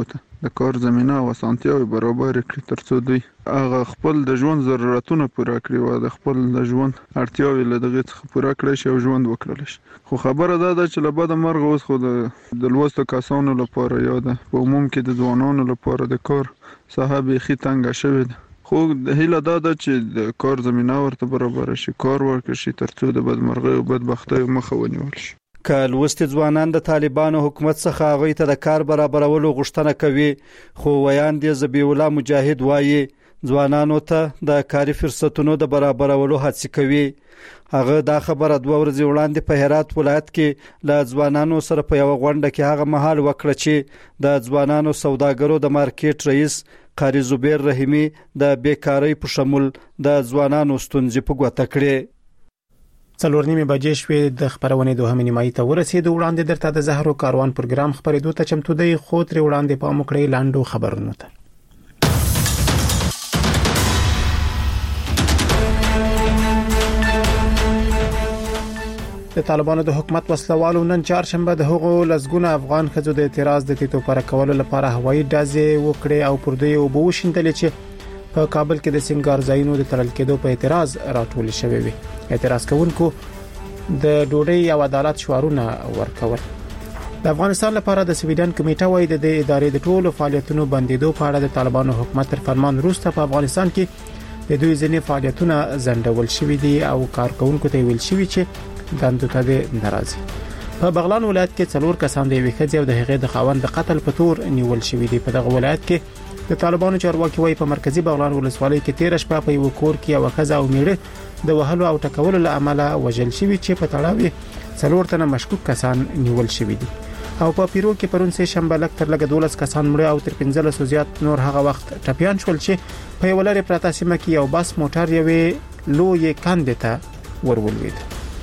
د کار زمينه او اسانتیاوې برابر کړي ترڅو دوی هغه خپل د ژوند ضرورتونه پوره کړي او د خپل د ژوند اړتیاوې له دغه څخه پوره کړي شي او ژوند وکړي شي. خو خبره ده چې له بده مرغه اوس خو د لوستو کسانو لپاره یا د عموم کې د ځوانانو لپاره د کار ساحه بیخي تنګه شوې ده. خو د هیله دا ده چې د کار زمينه ورته برابر شي، کار ورکړي شي ترڅو د بدمرغۍ او بدبختۍ مخه ونیول شي. که لوستي ځوانان د طالبانو حکومت څخه هغوی ته د کار برابرولو غوښتنه کوي، خو ویاند ذبیح الله مجاهد وایي ځوانانو ته د کاري فرصتونو د برابرولو هڅه کوي. هغه دا خبره دوه ورځې وړاندې په هرات ولایت کې له ځوانانو سره په یو غونډه کې هغه مهال وکړه چې د ځوانانو سوداګرو د مارکیټ رئیس قاری زبیر رحیمی د بیکاری په شمول د ځوانانو ستونزې په ګوته کړې. څلور نیمه بجې شوې د خبرونې دوهمه نیمایي ته ورسېدو. وړاندې درته د زهرو کاروان پروګرام خبرېدو ته چمتو دی، خو تر وړاندې پام وکړئ لاندو خبرونو ته. د طالبانو د حکومت وسلوالو نن چهارشنبه د هغو لسګونه افغان ښځو د اعتراض د تیتو پر کولو لپاره هوایي ډزې وکړې او پر دوی وبو شیندلې چې په کابل کې د سنگار ځایونو د تړل کېدو په اعتراض راټول شوی وي. اعتراض کوونکو د ډوډۍ او عدالت شعارونه ورکول. د افغانستان لپاره د سویډن کمیټه وايي د ادارې د ټولو فعالیتونو بندیدو په اړه د طالبانو حکومت تر فرمان وروسته په افغانستان کې د دوی ځینې فعالیتونه ځنډول شوي دي او کارکونکو ته ویل شوي چې دندو ته د ناراضي. په بغلان ولایت کې څلور کسان د وکړې او د هغې د خاوند د قتل په تور نیول شوي دي. په دغه ولایت کې د طالبانو چارواکي وايي په مرکزی بغلان ولسوالۍ کې تیر شپه په یو کور کې یو ښځه او میړه د وهلو او ټکولو له امله وژل شوي چې په تړاو څلور تنه مشکوک کسان نیول شوي دي. او په پیرو کې پرون سه شنبه لک تر لګ دولس کسان مړه او تر پنځلس زیات نور هغه وخت ټپيان شول چې په یو لری پراته سیمه کې یو بس موټر یوې لوی کاندې ته ورولوید.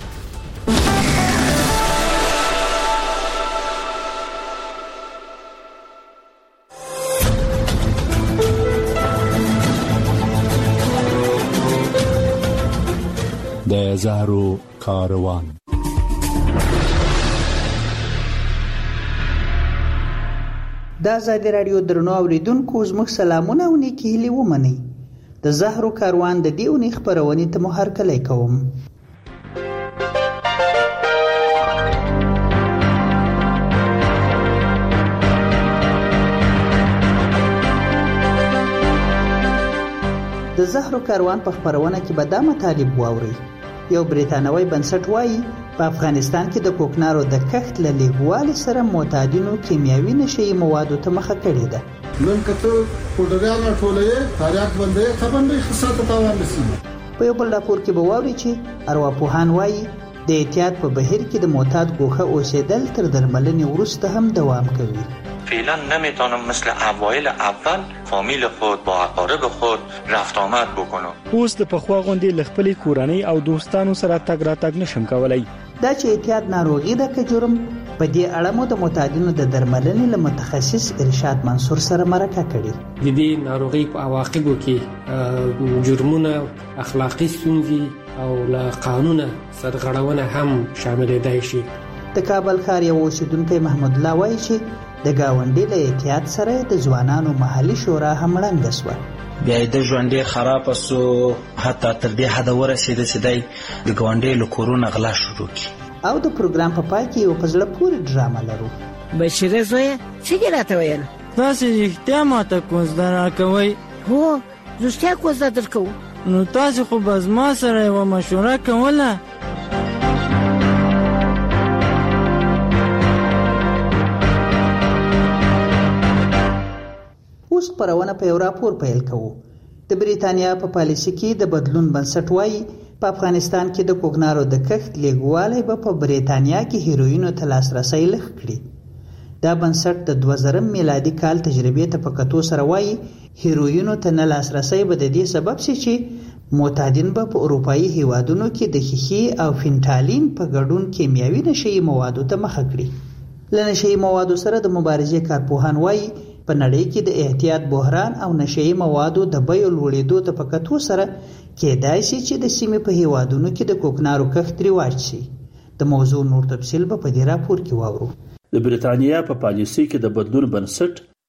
د زهرو کاروان. د آزادي رادیو درنو اوریدونکو زموږ سلامونه او نیکی هیلې ومنئ. د زهرو کاروان د دې اونۍ خبرونې ته مو هرکلی کوم. د زهرو کاروان په خبرونه کې به دا مطالب واورئ. یو بریتانوي بنسټ وایي په افغانستان کې د کوکنارو د کښت له لیږوالي سره معتادینو کیمیاوي نشي موادو ته مخه کړې ده. نن کته پودریان ټولې تاریخ باندې خبرې خاصه تاوان نشي. په یو بل راپور کې به واورئ چې ارواپوهان وایي د احتیاط په بهیر کې د معتاد ګوښه اوسېدل تر درملنې وروسته هم دوام کوي. فعلا نمیتونم مثل اوایل اول فامیل خود با اقارب خود رفت آمد بکنم. اوس د پخوا غونډې ل خپل کورنۍ او دوستانو سره تګ راتګ نشم کولای. دا چې احتیاط ناروغي ده که جرم، په دې اړه مو د معتادینو د درملنې له متخصص ارشاد منصور سره مرکه کړې. د دې ناروغي په عواقبو کې جرمونه، اخلاقی ستونزې او له قانونه سرغړونه هم شامل دي شي. د کابل ښار یو اوسیدونکی محمد الله وایي چې د گاونډي له احتیاط سره د ځوانانو محلي شورا هم ړنګه شوه. بیا د ژوندې خراب سو حتی تر دې حد ورسېده چې دی د ګاونډي له کورونو غلا شروع کړي. او د پروګرام په پای کې یو په زړه پورې ډرامه لرو. بشیره زویه څه دې راته ویل؟ تاسې رښتیا ماته کوزده راکوئ؟ هو رښتیا کوزده درکوو. نو تاسې خو به زما سره یوه مشوره کوله. اوس خبرونه په یو راپور پیل کوو. د بریتانیا په پالیسي کې د بدلون بنسټ وایي په افغانستان کې د کوکنارو د کښت لیږوالی به په بریتانیا کې هیروینو ته لاسرسی لږ کړي. دا بنسټ د دوه زره میلادي کال تجربې ته په کتو سره وایي هیروینو ته نه لاسرسی به د دې سبب شي چې معتادین به په اروپایي هیوادونو کې د ښیښې او فینټالین په ګډون کیمیاوي نشي موادو ته مخه کړي. له نشي موادو سره د مبارزې کارپوهان وایي په نړۍ کې د احتیاط بحران او نشئی موادو د بیو لوړېدو ته په کتو سره کېدای شي چې د سیمې په هیوادونو کې د کوکنارو کښت رواج شي. د موضوع نور تفصیل به په دې راپور کې واورو. د بریتانیا په پالیسي کې د بدلون بنسټ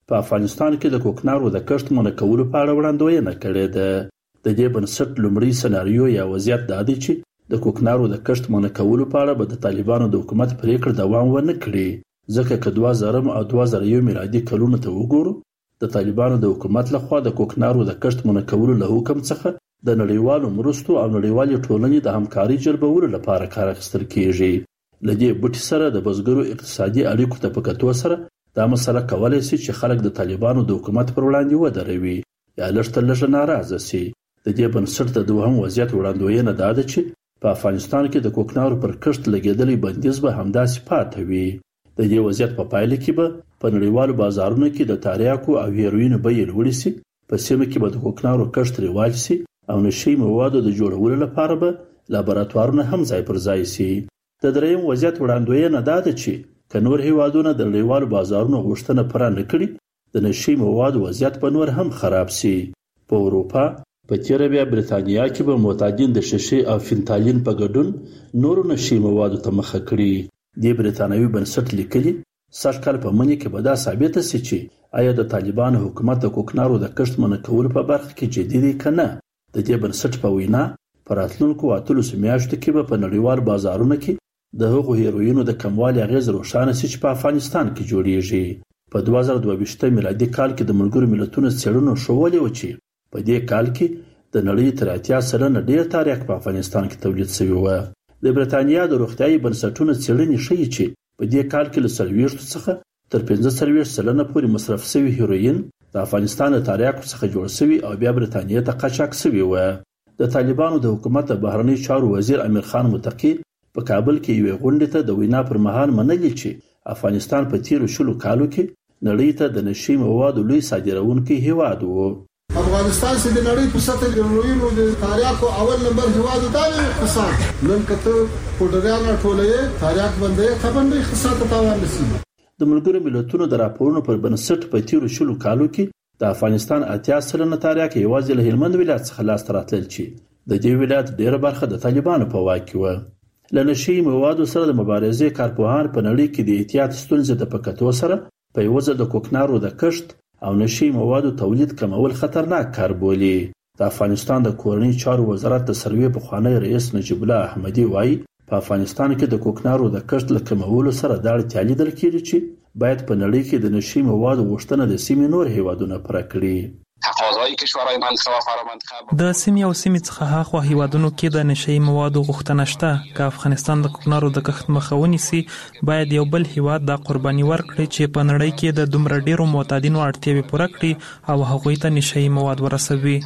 په افغانستان کې د کوکنارو د کښت منع کولو په اړه وړاندوینه کړې ده. د دې بنسټ لومړی سناریو یا وضعیت دا دی چې د کوکنارو د کښت منع کولو په اړه به د طالبانو د حکومت پریکړه دوام ونه کړي، ځکه که دوه زره او دوه زره یو میلادي کلونو ته وګورو د طالبانو د حکومت لخوا د کوکنارو د کښت منع کولو له حکم څخه د نړیوالو مرستو او نړیوالې ټولنې د همکارۍ جلبولو لپاره کار اخیستل کیږي. له دې بوټي سره د بزګرو اقتصادي اړیکو ته په کتو سره دا مسله کولای شي چې خلک د طالبانو د حکومت پر وړاندې ودروي یا لږ تر لږه ناراضه شي. د دې بنسټ د دوهم وضعیت وړاندوینه دا ده چې په افغانستان کې د کوکنارو پر کښت لګېدلی بندیز به همداسې پاتې وي. د دې وضعیت په پایله کې به په نړیوالو بازارونو کې د تریاکو او هیروینو بیې لوړې شي، په سیمه کې به د کوکنارو کښت رواج شي او نشي موادو د جوړولو لپاره به لابراتوارونه هم ځای پر ځای شي. د درېیم وضعیت وړاندوینه دا ده چې که نور هیوادونه د نړیوالو بازارونو غوښتنه پوره نه کړي د نشي موادو وضعیت به نور هم خراب شي. په اروپا په تیره بیا بریتانیا کې به معتادین د شیشې او فینتالین په ګډون نورو نشي موادو ته مخه کړي. دې بریتانوي بنسټ لیکلي سږ کال په مني کې به دا ثابته شي چې آیا د طالبانو حکومت د کوکنارو د کښت منع کولو په برخه کې جدي دی که نه. د دې بنسټ په وینا په راتلونکو اتلسو میاشتو کې به په نړیوال بازارونو کې د هغو هیروینو د کموالي اغیز روښانه شي چې په افغانستان کې جوړیږي. په دوه زره دوه ویشت میلادي کال کې د ملګرو ملتونو څېړنو ښودلې وه چې په دې کال کې د نړۍ تر اتیا سلنه ډېر تریاک په افغانستان کې تولید شوی و. د بریتانیا د روغتیايي بنسټونو څېړنې ښیي چې په دې کال کې له څلوېښتو څخه تر پنځه څلوېښت سلنه پورې مصرف شوي هیروین د افغانستان د تریاکو څخه جوړ شوي او بیا بریتانیا ته قاچاق شوي وه. د طالبانو د حکومت د بهرنیو چارو وزیر امیر خان متقي په کابل کې یوې غونډې ته د وینا پر مهال منلي چې افغانستان په تیرو شلو کالو کې نړۍ ته د نشي موادو لوی صادروونکی هیواد و. افغانستان چې د نړۍ په سطح کې لویو د تریاکو اول نمبر هیواد دی اقتصاد نن کته پوډریان ټولې تریاک باندې خبرې خصات تاوان نشي. د ملګرو ملتونو د راپورونو پر بنسټ په تیرو شلو کالو کې د افغانستان اتیا سلنه تریاک یوازې له هلمند ولایت څخه لاسته راتلل چې د دې ولایت ډیره برخه د طالبانو په واک کې و. له نشي موادو سره د مبارزې کارپوهان په نړۍ کې د احتیاط ستونزې ته په کتو سره په یوه ځل د کوکنارو د کښت او نشي موادو تولید کمول خطرناک کار بولي. د افغانستان د کورنۍ چارو وزارت د سروې پخوانی رئیس نجیب الله احمدي وایي په افغانستان کې د کوکنارو د کښت له کمولو سره دا اړتیا لیدل کېږي چې باید په نړۍ کې د نشي موادو غوښتنه د سیمې نور هیوادونه پوره کړي. تقاضای کشورهای منطقه و فرامنطقه د سیمې او سیمې څخه هاخوا هیوادونو کې د نشي موادو غوښتنه شته. که افغانستان د کوکنارو د کښت مخه ونیسي باید یو بل هیواد دا قرباني ورکړي چې په نړۍ کې د دومره ډیرو معتادینو اړتیاوې پوره کړي او هغوی ته نشي مواد ورسوي.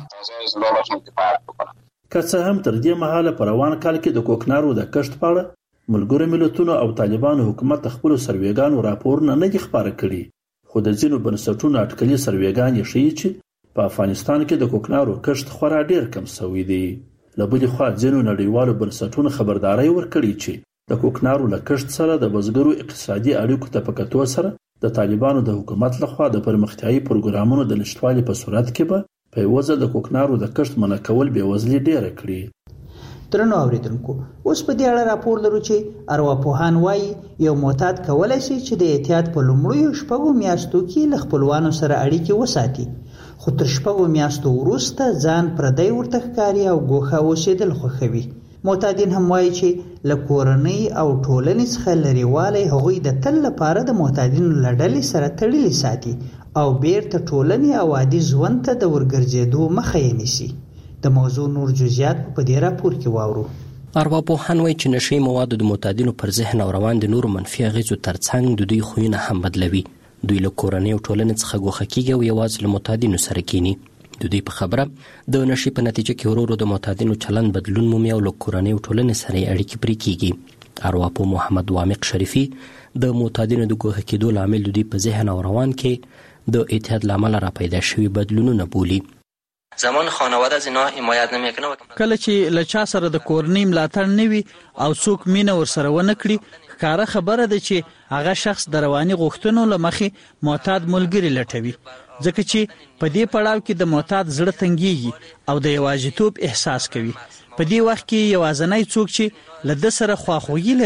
که څه هم تر دې مهاله په روان کال کې د کوکنارو د کښت په اړه ملګرو ملتونو او طالبانو حکومت خپل سروېګانو راپورونه نه دي خپاره کړي، خو د ځینو بنسټونو اټکلي سروېګانې ښیي چې په افغانستان کې د کوکنارو کښت خورا ډیر کم شوی دی. له بلې خوا ځینو نړیوالو بنسټونو خبرداری ورکړې چې د کوکنارو له کښت سره د بزګرو اقتصادي اړیکو ته په کتو سره د طالبانو د حکومت لخوا د پرمختیایي پروګرامونو د نشتوالي په صورت کې به په یوه ځل د کوکنارو د کښت منع کول بېوزلي ډیره کړي. درنو اوریدونکو، اوس په دې اړه راپور لرو چې ارواپوهان وایي یو معتاد کولی شي چې د احتیاط په لومړیو شپږو میاشتو کې له خپلوانو سره اړیکې وساتي، خو تر شپږو میاشتو وروسته ځان پردی ورته ښکاري او ګوښه اوسېدل خوښوي. معتادین هم وایي چې له کورنۍ او ټولنې څخه لرېوالی هغوی د تل لپاره د معتادینو له ډلې سره تړلي ساتي او بیرته ټولنې او عادي ژوند ته د ورګرځېدو مخه یې نیسي. د موضوع نور جزئیات په دې راپور کې واورو. ارواپوهان وایي چې نشي موادو د معتادینو پر ذهن او روان د نورو منفي اغېزو ترڅنګ د دوی خویونه هم بدلوي. دوی له کورنۍ او ټولنې څخه ګوښه کېږي او یوازې له معتادینو سره کینی. د دوی په خبره د نشي په نتیجه کې ورو ورو د معتادینو چلند بدلون مومي او له کورنۍ او ټولنې سره اړیکې پرې کېږي. ارواپوه محمد وامق شریفي د معتادینو د ګوښه کېدو لامل د دوی په ذهن او روان کې د اعتیاد له امله راپیدا شوي بدلونونه بولي. زمان خانواده از اینا حمایت نمیکنه. کله چې له چا سره د کورنۍ ملاتړ نه وي او څوک مینه ورسره ونه کړي، ښکاره خبره ده چې هغه شخص د رواني غوښتنو له مخې معتاد ملګري لټوي، ځکه چې په دې پړاو کې د معتاد زړه تنګېږي او د یوازیتوب احساس کوي. په دې وخت کې یوازینی څوک چې له ده سره خواخوږي لري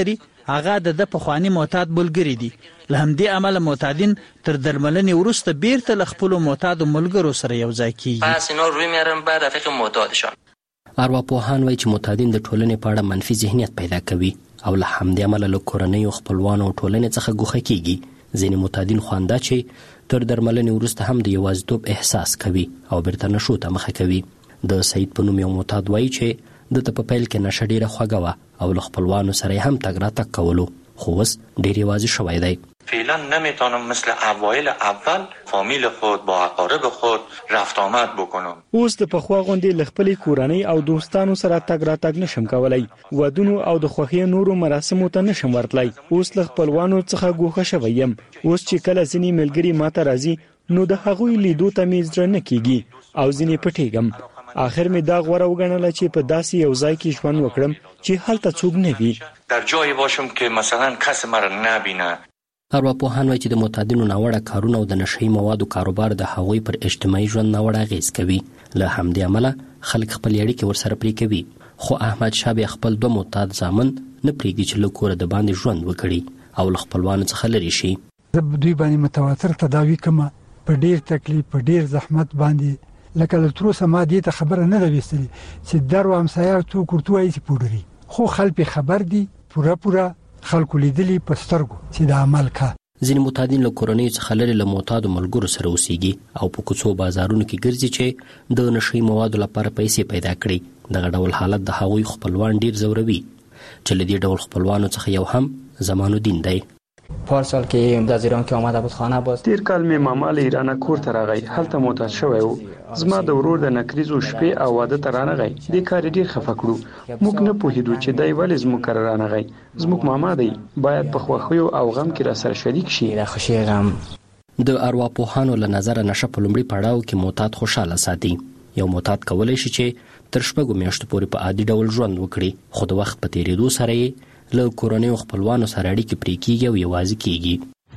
هغه د د پخوانی معتاد ملګری دي. له همدې امله معتادین تر درملنې وروسته بیرته له خپلو معتادو ملګرو سره یو ځای کیږي. پس اینا روی میارن بر رفیق معتادشان. ارواپوهان وایي چې معتادین د ټولنې په اړه منفي ذهنیت پیدا کوي او له همدې امله له کورنۍ او خپلوانو او ټولنې څخه ګوښه کیږي. ځینې معتادین خوانده چې تر درملنې وروسته هم د یوازیتوب احساس کوي او بیرته نشو ته مخه کوي. د سعید په نوم یو معتاد وایي چې د ته په پیل کې نشه ډیره خوږه وه او له خپلوانو سره هم تګ راتګ کولو، خو اوس ډیر یوازې شوی دی. فعلا نمیتونم مثل اوایل اول فامیل خود با اقارب خود رفت آمد بکنم. اوس د پخوا غوندې له خپلې کورنۍ او دوستانو سره تګ راتګ نشم کولی. ودونو او د خوښۍ نورو مراسمو ته نشم ورتلی. اوس له خپلوانو څخه ګوښه شوی یم. اوس چې کله ځینې ملګري ماته راځي نو د هغوی لیدو ته مې زړه نه کیږي او ځینې پټېږم. آخر می دا غوره وګڼله چې په داسې یو ځای کې ژوند وکړم چې هلته څوک نه وي. در جایی باشم که مثلا کس مرا نبینه. ارواپوهان وایي چې د معتادینو ناوړه کارونه او د نشهیي موادو کاروبار د هغوی پر اجتماعي ژوند ناوړه اغېز کوي. له همدې امله خلک خپل اړیکې ورسره پرې کوي. خو احمد شاه بیا خپل دوه معتاد زامن نه پرېږدي چې له کوره د باندې ژوند وکړي او له خپلوانو څخه لرې شي. زه دوی باندې متواتر تداوي کوم په ډیر تکلیف په ډیر زحمت باندې، لکه له تر اوسه ما دې ته خبره نه ده ویستلې چې درو همسایه څوک ورته وایي چې پوډري، خو خلک خبر دي پوره پوره خلکو لیدلي په سترګو چې د عمل کا. ځینې معتادین له کورنۍ څخه لرې له معتادو ملګرو سره اوسېږي او په کوڅو بازارونو کې ګرځي چې د نشهیي موادو لپاره پیسې پیدا کړي. دغه ډول حالت د هغوی خپلوان ډیر ځوروي چې له دې ډول خپلوانو څخه یو هم زمان الدین دی. پارسال که از ایران که آمده بود خانه باز تیر کال می ماما له ایران کور ته راغی، هلته معتاد شوی و. زما د ورور د نکریزو شپې او واده ته رانغی. دې کار ډیر خفه کړو. موږ نه پوهیدو چې دای ولې زموږ کار رانغی. زموږ ماما دی، باید په خوښیو او غم کې را سره شریک شي. د خوشي غم. د ارواپوهانو له نظره نشه په لومړي پړاو کې معتاد خوشاله ساتي. یو معتاد کولی شي چې تر شپږو میاشتو پورې په عادي ډول ژوند وکړي، خو د وخت په تیریدو سره یې له کورنۍ او خپلوانو سره اړیکې پرې کیږي او یوازې کیږي.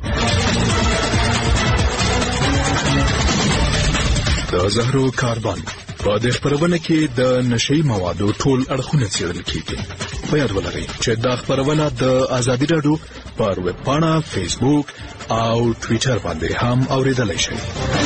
د زهرو کاربن په دې خبرونه کې د نشهیي موادو ټول اړخونه څېړل کیږي. په یاد ولرئ چې دا خبرونه د ازادي راډیو پر ویب پاڼه، فیسبوک او ټویټر باندې هم اوریدلای شئ.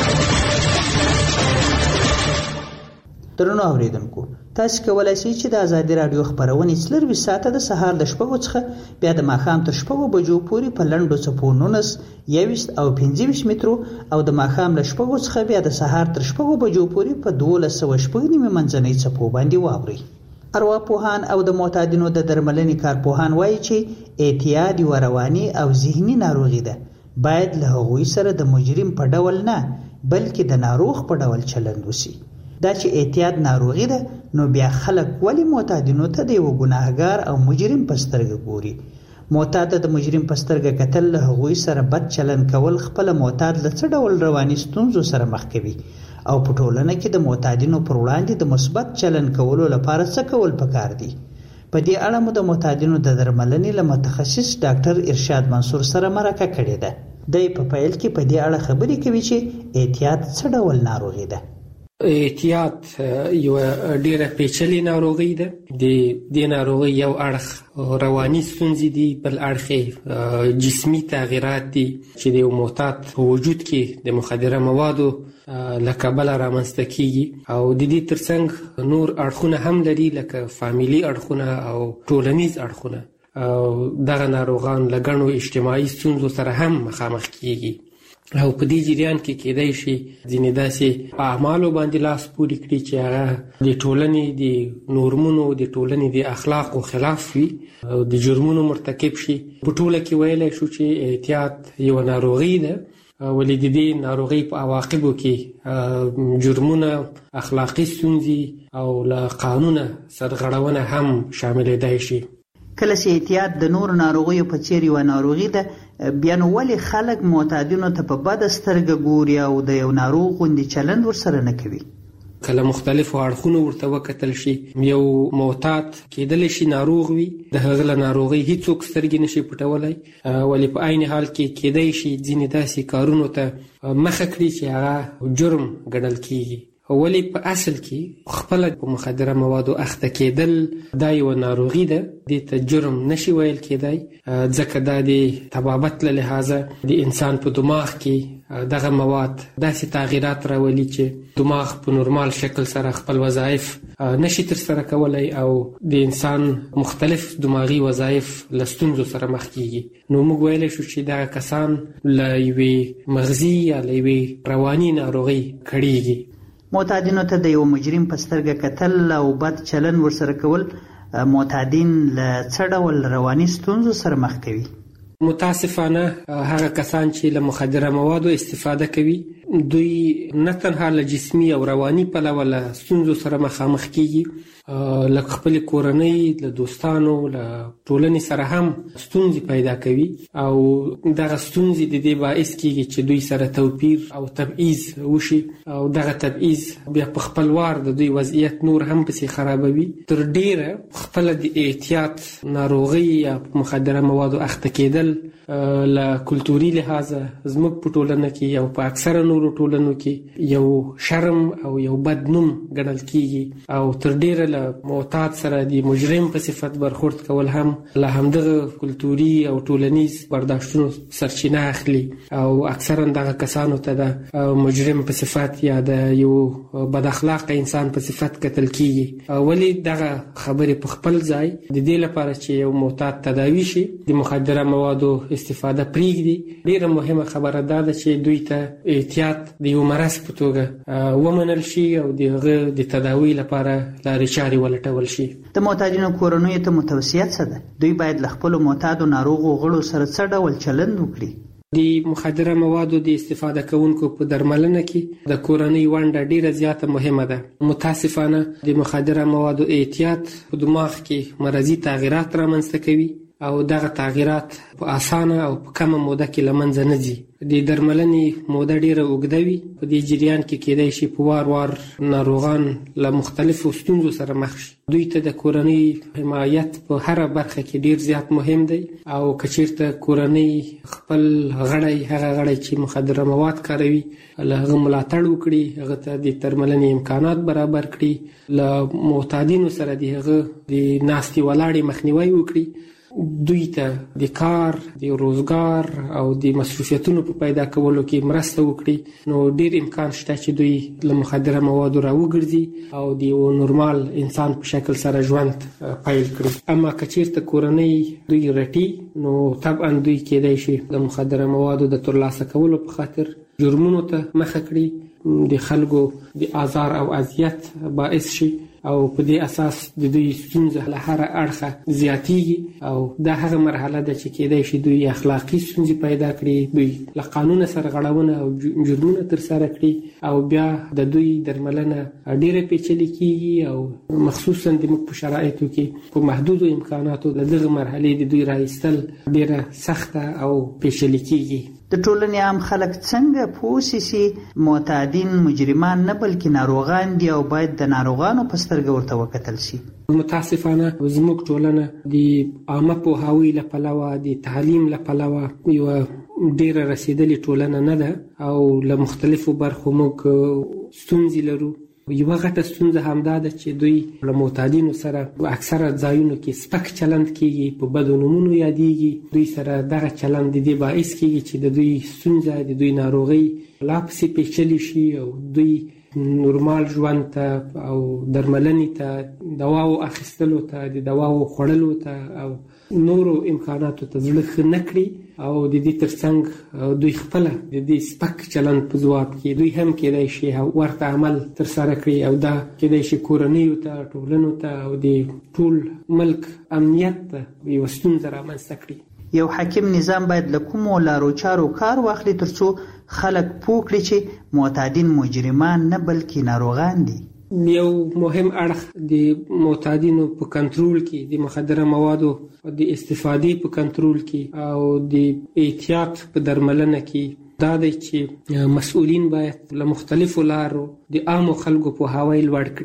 درنو اوریدونکو، تاسو کولای شئ چې د ازادي راډیو خبرونه څلور ساعته د سهار د شپږو څخه بیا د ماښام تر شپږو بجو پورې په لنډو څپو نولس، یوویشت او پنځه ویشت مترو او د ماښام له شپږو څخه بیا د سهار تر شپږو بجو پورې په دولس سوه شپږ نیمې منځنۍ څپو باندې واورئ. ارواپوهان او د معتادینو د درملنې کارپوهان وایي چې اعتیاد یوه رواني او ذهني ناروغي ده. باید له هغوی سره د مجرم په ډول نه بلکې د ناروغ په ډول چلند وشي. دا چې اعتیاد ناروغي ده نو بیا خلک ولې معتادینو ته د یو ګناهګار او مجرم په سترګه ګوري؟ معتاد د مجرم په سترګه کتل له هغوی سره بد چلند کول خپل معتاد له څه ډول رواني ستونزو سره مخ کوي او په ټولنه کې د معتادینو پر وړاندې د مثبت چلند کولو لپاره څه کول پکار دي؟ په دې اړه مو د معتادینو د درملنې له متخصص ډاکټر ارشاد منصور سره مرکه کړې ده. دی په پیل کې په دې اړه خبرې کوي چې اعتیاد څه ډول ناروغي ده. اعتیاد یو ډیره پیچلې ناروغي ده. د دې ناروغي یو اړخ رواني ستونزې دي، بل اړخ جسمي تغیرات دي چې د یو معتاد په وجود کې د مخدره موادو له کبله رامنځته کیږي او د دې ترڅنګ نور اړخونه هم لري لکه فامیلي اړخونه او ټولنیز اړخونه. دغه ناروغان له ګڼو اجتماعي ستونزو سره هم مخامخ کیږي او په دې جریان کې کېدای شي ځینې داسې اعمالو باندې لاس پورې کړي چې هغه د ټولنې د نورمونو د ټولنې د اخلاقو خلاف وي او د جرمونو مرتکب شي. په ټوله کې ویلی شو چې اعتیاد یوه ناروغي ده، ولې د دې ناروغۍ په عواقبو کې جرمونه، اخلاقي ستونزې او له قانونه سرغړونه هم شاملېدای شي. کله چې اعتیاد د نورو ناروغیو په څېر یوه ناروغي ده، بیا نو ولې خلک معتادینو ته په بده سترګه ګوري او د یو ناروغ غوندې چلند ورسره نه کوي؟ کله مختلفو اړخونو ورته وکتل شي. یو معتاد کېدلی شي ناروغ وي، د هغه له ناروغۍ هیڅوک سترګې نشي پټولی، ولې په عین حال کې کېدای شي ځینې داسې کارونو ته مخه کړي چې هغه جرم ګڼل کېږي ولی په اصل کې خپل په مخدره موادو اخته کېدل دا یو ناروغي ده، دې ته جرم نشي ویل کېدای، ځکه دا د طبابت له لحاظه د انسان په دماغ کې دغه مواد داسې تغییرات راولي چې دماغ په نورمال شکل سره خپل وظایف نشي ترسره کولی او د انسان مختلف دماغي وظایف له ستونزو سره مخ کېږي. نو موږ ویلی شو چې دغه کسان له یوې مغزي یا له یوې رواني ناروغۍ کړېږي. معتادینو ته د یو مجرم په سترګه کتل او بد چلن ورسره کول معتادین له څه ډول رواني ستونزو سره مخ کوي؟ متاسفانه هغه کسان چې له مخدره موادو استفاده کوي دوی نه تنها له جسمي او رواني پلوه له ستونزو سره مخامخ کیږي، له خپل کورنۍ، له دوستانو، له ټولنې سره هم ستونزې پیدا کوي او دغه ستونزې د دې باعث کیږي چې دوی سره توپیر او تبعیض وشي او دغه تبعیض بیا په خپل وار د دوی وضعیت نور هم پسې خرابوي. تر ډیره خپل د اعتیاد ناروغي یا مخدره موادو اخته کېدل له کلتوري لحاظه زموږ په ټولنه کې او په اکثره نورو ټولنو کې یو شرم او یو بد نوم ګڼل کیږي او تر ډیره له معتاد سره د مجرم په صفت برخورد کول هم له همدغه کلتوري او ټولنیز برداشتونو سرچینه اخلي او اکثرا دغه کسانو ته د مجرم په صفت یا د یو بد اخلاقه انسان په صفت کتل کیږي. ولی دغه خبرې په خپل ځای د دې لپاره چې یو معتاد تداوی شي د مخدره موادو استفاده پریږدي، ډیره مهمه خبره دا ده چې دوی ته احتیاط د یو مرض په توګه ومنل شي او دغه د تداوی لپاره لارې چارې ولټول شي. د معتادینو کورنیو ته متوصیه څه ده؟ دوی باید له خپلو معتادو ناروغو غړو سره څه ډول چلند وکړي؟ د مخدره موادو د استفاده کوونکو په درملنه کې د کورنۍ ونډه ډیره زیاته مهمه ده. متاسفانه د مخدره موادو اعتیاد په دماغ کې مرضی تغییرات رامنځته کوي او دغه تغییرات په اسانه او په کمه موده کې له منځه نه ځي. د درملنې موده ډیره اوږده وي، په دې جریان کې کېدای شي په وار وار ناروغان له مختلفو ستونزو سره مخ شي. دوی ته د کورنۍ حمایت په هره برخه کې ډیر زیات مهم دی او که چیرته کورنۍ خپل غړی هغه غړی چې مخدره مواد کاروي له هغه ملاتړ وکړي، هغه ته د درملنې امکانات برابر کړي، له معتادینو سره د هغه د ناستې ولاړې مخنیوي وکړي، دوی ته د کار، د روزګار او د مصروفیتونو په پیدا کولو کې مرسته وکړي، نو ډیر امکان شته چې دوی له مخدره موادو راوګرځي او د یو نورمال انسان په شکل سره ژوند پیل کړي. اما که چیرته کورنۍ دوی رټي نو طبعا دوی کېدای شي د مخدره موادو د ترلاسه کولو په خاطر جرمونو ته مخه کړي، د خلکو د آزار او اذیت باعث شي او په دې اساس د دوی ستونزه له هر اړخه زیاتیږي او دا هغه مرحله ده چې کېدای شي دوی اخلاقی ستونزې پیدا کړي، دوی له قانون سره غړونه او جرمونه ترسره کړي او بیا د دوی درملنه ډیره پیچلې کیږي او مخصوصا د موږ په شرایطو کې په محدودو امکاناتو له دغه مرحلې د دوی راایستل ډیره سخته او پیچلې کیږي. د ټولنې عام خلک څنګه پوه شي چې معتادین مجرمان نه بلکې ناروغان دي او باید د ناروغانو په سترګه ورته وکتل شي؟ متاسفانه زموږ ټولنه د عامه پوهاوي له پلوه، د تعلیم له پلوه یوه ډیره رسېدلې ټولنه نه ده او له مختلفو برخو موږ ستونزې لرو. یوه غټه ستونزه همدا ده چې دوی له معتادینو سره په اکثره ځایونو کې سپک چلند کیږي، په بدو نومونو یادیږي، دوی سره دغه چلند د دې باعث کیږي چې د دوی ستونزه، د دوی ناروغي لا پسې پیچلې شي او دوی نورمال ژوند ته او درملنې ته، دواو اخیستلو ته، د دواو خوړلو ته او نورو امکاناتو ته زړه ښه نه کړي او د دې ترڅنګ دوی خپله د دې سپک چلند په ځواب کې دوی هم کېدای شي ورته عمل ترسره کړي او دا کېدای شي کورنیو ته، ټولنو ته او د ټول ملک امنیت ته یوه ستونزه رامنځته کړي. یو حاکم نظام باید له کومو لارو چارو کار واخلي ترڅو خلک پوه کړي چې معتادین مجرمان نه بلکې ناروغان دي؟ یو مهم اړخ د معتادینو په کنټرول کې، د مخدره موادو د استفادې په کنټرول کې او د احتیاط په درملنه کې دا دی چې مسؤلین باید له مختلفو لارو د عامو خلکو پوهاوی لوړ کړي.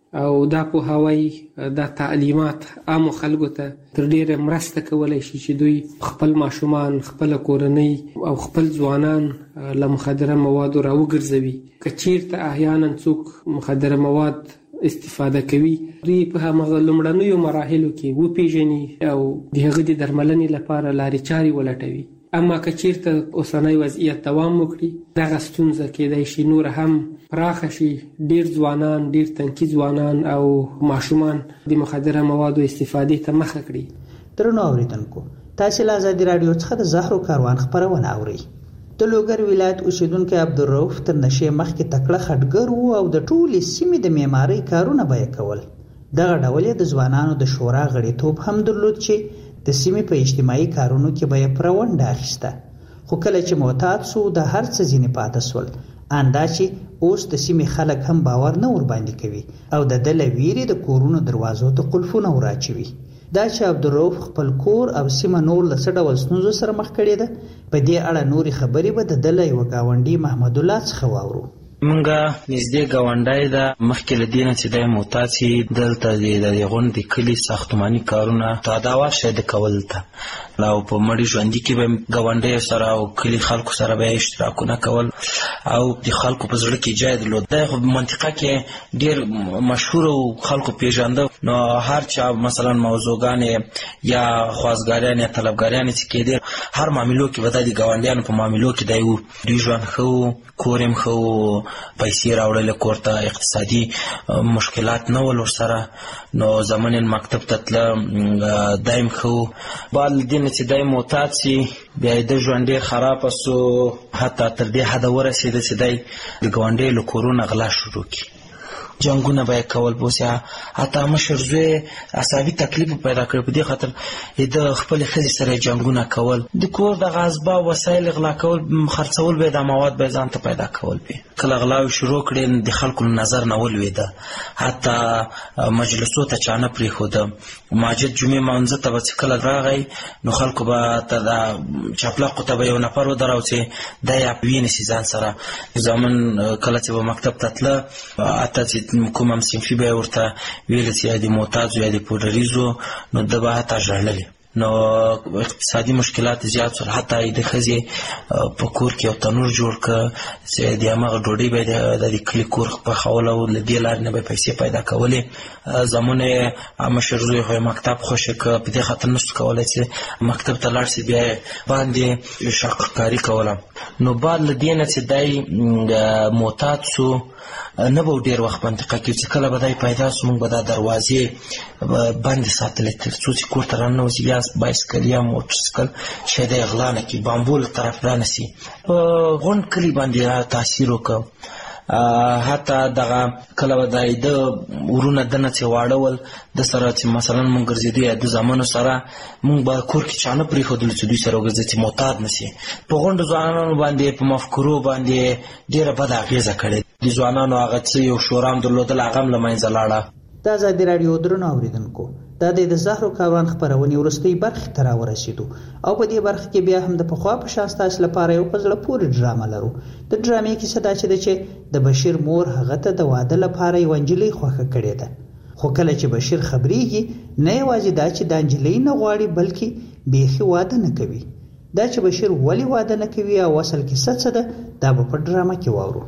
او دا پوهاوی دا تعلیمات عامو خلکو ته تر ډیره مرسته کولی شي چې دوی خپل ماشومان، خپل کورنۍ او خپل ځوانان له مخدره موادو راوګرځوي. که چیرته احیانا څوک مخدره مواد استفاده کوي، دوی په همغه لومړنیو مراحلو کې وپیژني او د هغه د درملنې لپاره لارې چارې ولټوي. اما که چیرته اوسنی وضعیت دوام وکړي، دغه ستونزه کیدای شي نور هم پراخه شي. ډیر ځوانان، ډیر تنکي ځوانان او ماشومان د مخدره موادو استفادې ته مخه کړي. درنو اوریدونکو، تاسو له ازادي رادیو څخه د زهرو کاروان خبرونه اورئ. د لوګر ولایت اوسیدونکو عبدالرؤف تر نشې مخکې تکړه خټګر وو او د ټولې سیمې د معمارۍ کارونه به یې کول. دغه ډول یې د ځوانانو د شورا غړیتوب هم درلود چې د سیمې په اجتماعي کارونو کې به یې پوره ونډه اخیسته. خو کله چې معتاد سو، د هر څه ځینې پاته سول. اندا چې اوس د سیمې خلک هم باور نه ورباندې کوي او د ده له ویرې د کورونو دروازو ته قلفونه وراچوي. دا چې عبدالرؤف خپل کور او سیمه نور له څه ډول ستونزو سره مخ کړې ده، په دې اړه نورې خبرې به د ده له یوه ګاونډي محمد الله څخه واورو. مونږه نږدې ګاونډی ده، مخکې له دې نه چې دی معتاد سي، دلته د دې غونډې کلي ساختماني کارونه تاداوا شه د کول ته او په مړي ژوندي کې به ګاونډیو سره او کلي خلکو سره به اشتراکونه کول او د خلکو په زړه کې ځای درلود. دا خو منطقه کې ډېر مشهور او خلکو پېژانده، نو هر چا مثلا موضوعګانې یا خواستګاریانې یا طلبګاریانې چې کېدې، هر معاملو کې به دا د ګاونډیانو په معاملو کې دی و. دوی ژوند ښه و، کور یې ښه و، پیسې راوړلې کور ته، اقتصادي مشکلات نه ول ورسره. نو زمونږ مکتب ته تله دایم ښه و. بعد له دې نه چې دی معتاد سي، بیا یې د ژوند ډېر خرابه سو، حتی تر دې حده ورسېده چې دی د ګاونډیو له کورونه غلا شروع کړي. جنګونه به یې کول، بوسیا حتی مشر زوی عصبي تکلیف پیدا کړی، په دې خاطر د خپلې ښځې سره یې جنګونه کول، د کور دغه اسباب وسایل غلا کول، خرڅول به یې دا مواد به یې ځان ته پیدا کول. به کله غلاوې شروع کړې، د خلکو له نظر نه ولوېده، حتی مجلسو ته چا نه پرېښوده. ماجد جمعې مانځه ته به چې کله راغی، نو خلکو به ته دا چپلقو ته به یو نفر ودراو چې دا یې وینیسي ځان سره. زمون کله چې به مکتب ته تله، حتی چې کوم هم صنفي به یې ورته ویله چې یا د معتادو یا د پوډریزو، نو ده به حتی ژړلې. نو اقتصادي مشکلات زیات شول، حتی د ښځې په کور کې یو تنور جوړ کړه چې د همغه ډوډۍ به یې د کلي کور پخوله او له دې لارې نه به یې پیسې پیدا کولې. زمون یې مشر زوی خو یې مکتب خوښې کړه، په دې خاطر نشو کولی چې مکتب ته لاړ شي، بیا یې باندې شاقکاري کوله. نو بعد له دې نه چې دی معتاد سو، نه به ډېر وخت منطقه کې چې کله به دی پیدا سو، موږ به دا دروازې بندې ساتلې تر څو چې کور ته راننوځي، یا بایسکل یا موټرسایکل چې دی غلا نه کړي، بامبو له طرف رانسي. په غونډ کلي باندې تاثیر وکړ. حتی دغه کله به دی د ورونه دنه چې واړول، د سره چې مثلا مونږ ګرځېدو یا د زامنو سره، مونږ به کور کې چا نه پرېښودلو چې دوی سره وګرځي چې معتاد نه سي. په غونډو ځوانانو باندې په مفکورو باندې ډېره بده اغېزه کړې. د ځوانانو هغه څه یو شورا هم درلودل، هغه هم له منځه لاړه. د ازادي راډیو درنو اوریدونکو، دا د زهرو کاروان خبرونې وروستۍ برخې ته راورسېدو او په دې برخه کې بیا هم د پخوا په شان ستاسو لپاره یو په زړه پورې ډرامه لرو. د ډرامې کیسه دا چې ده چې د بشیر مور هغه ته د واده لپاره یوه نجلۍ خوښه کړې ده. خو کله چې بشیر خبرېږي، نه یوازې دا چې دا نجلۍ نه غواړي، بلکې بیخي واده نه کوي. دا چې بشیر ولې واده نه کوي او اصل کیسه څه ده، دا به په ډرامه کې واورو.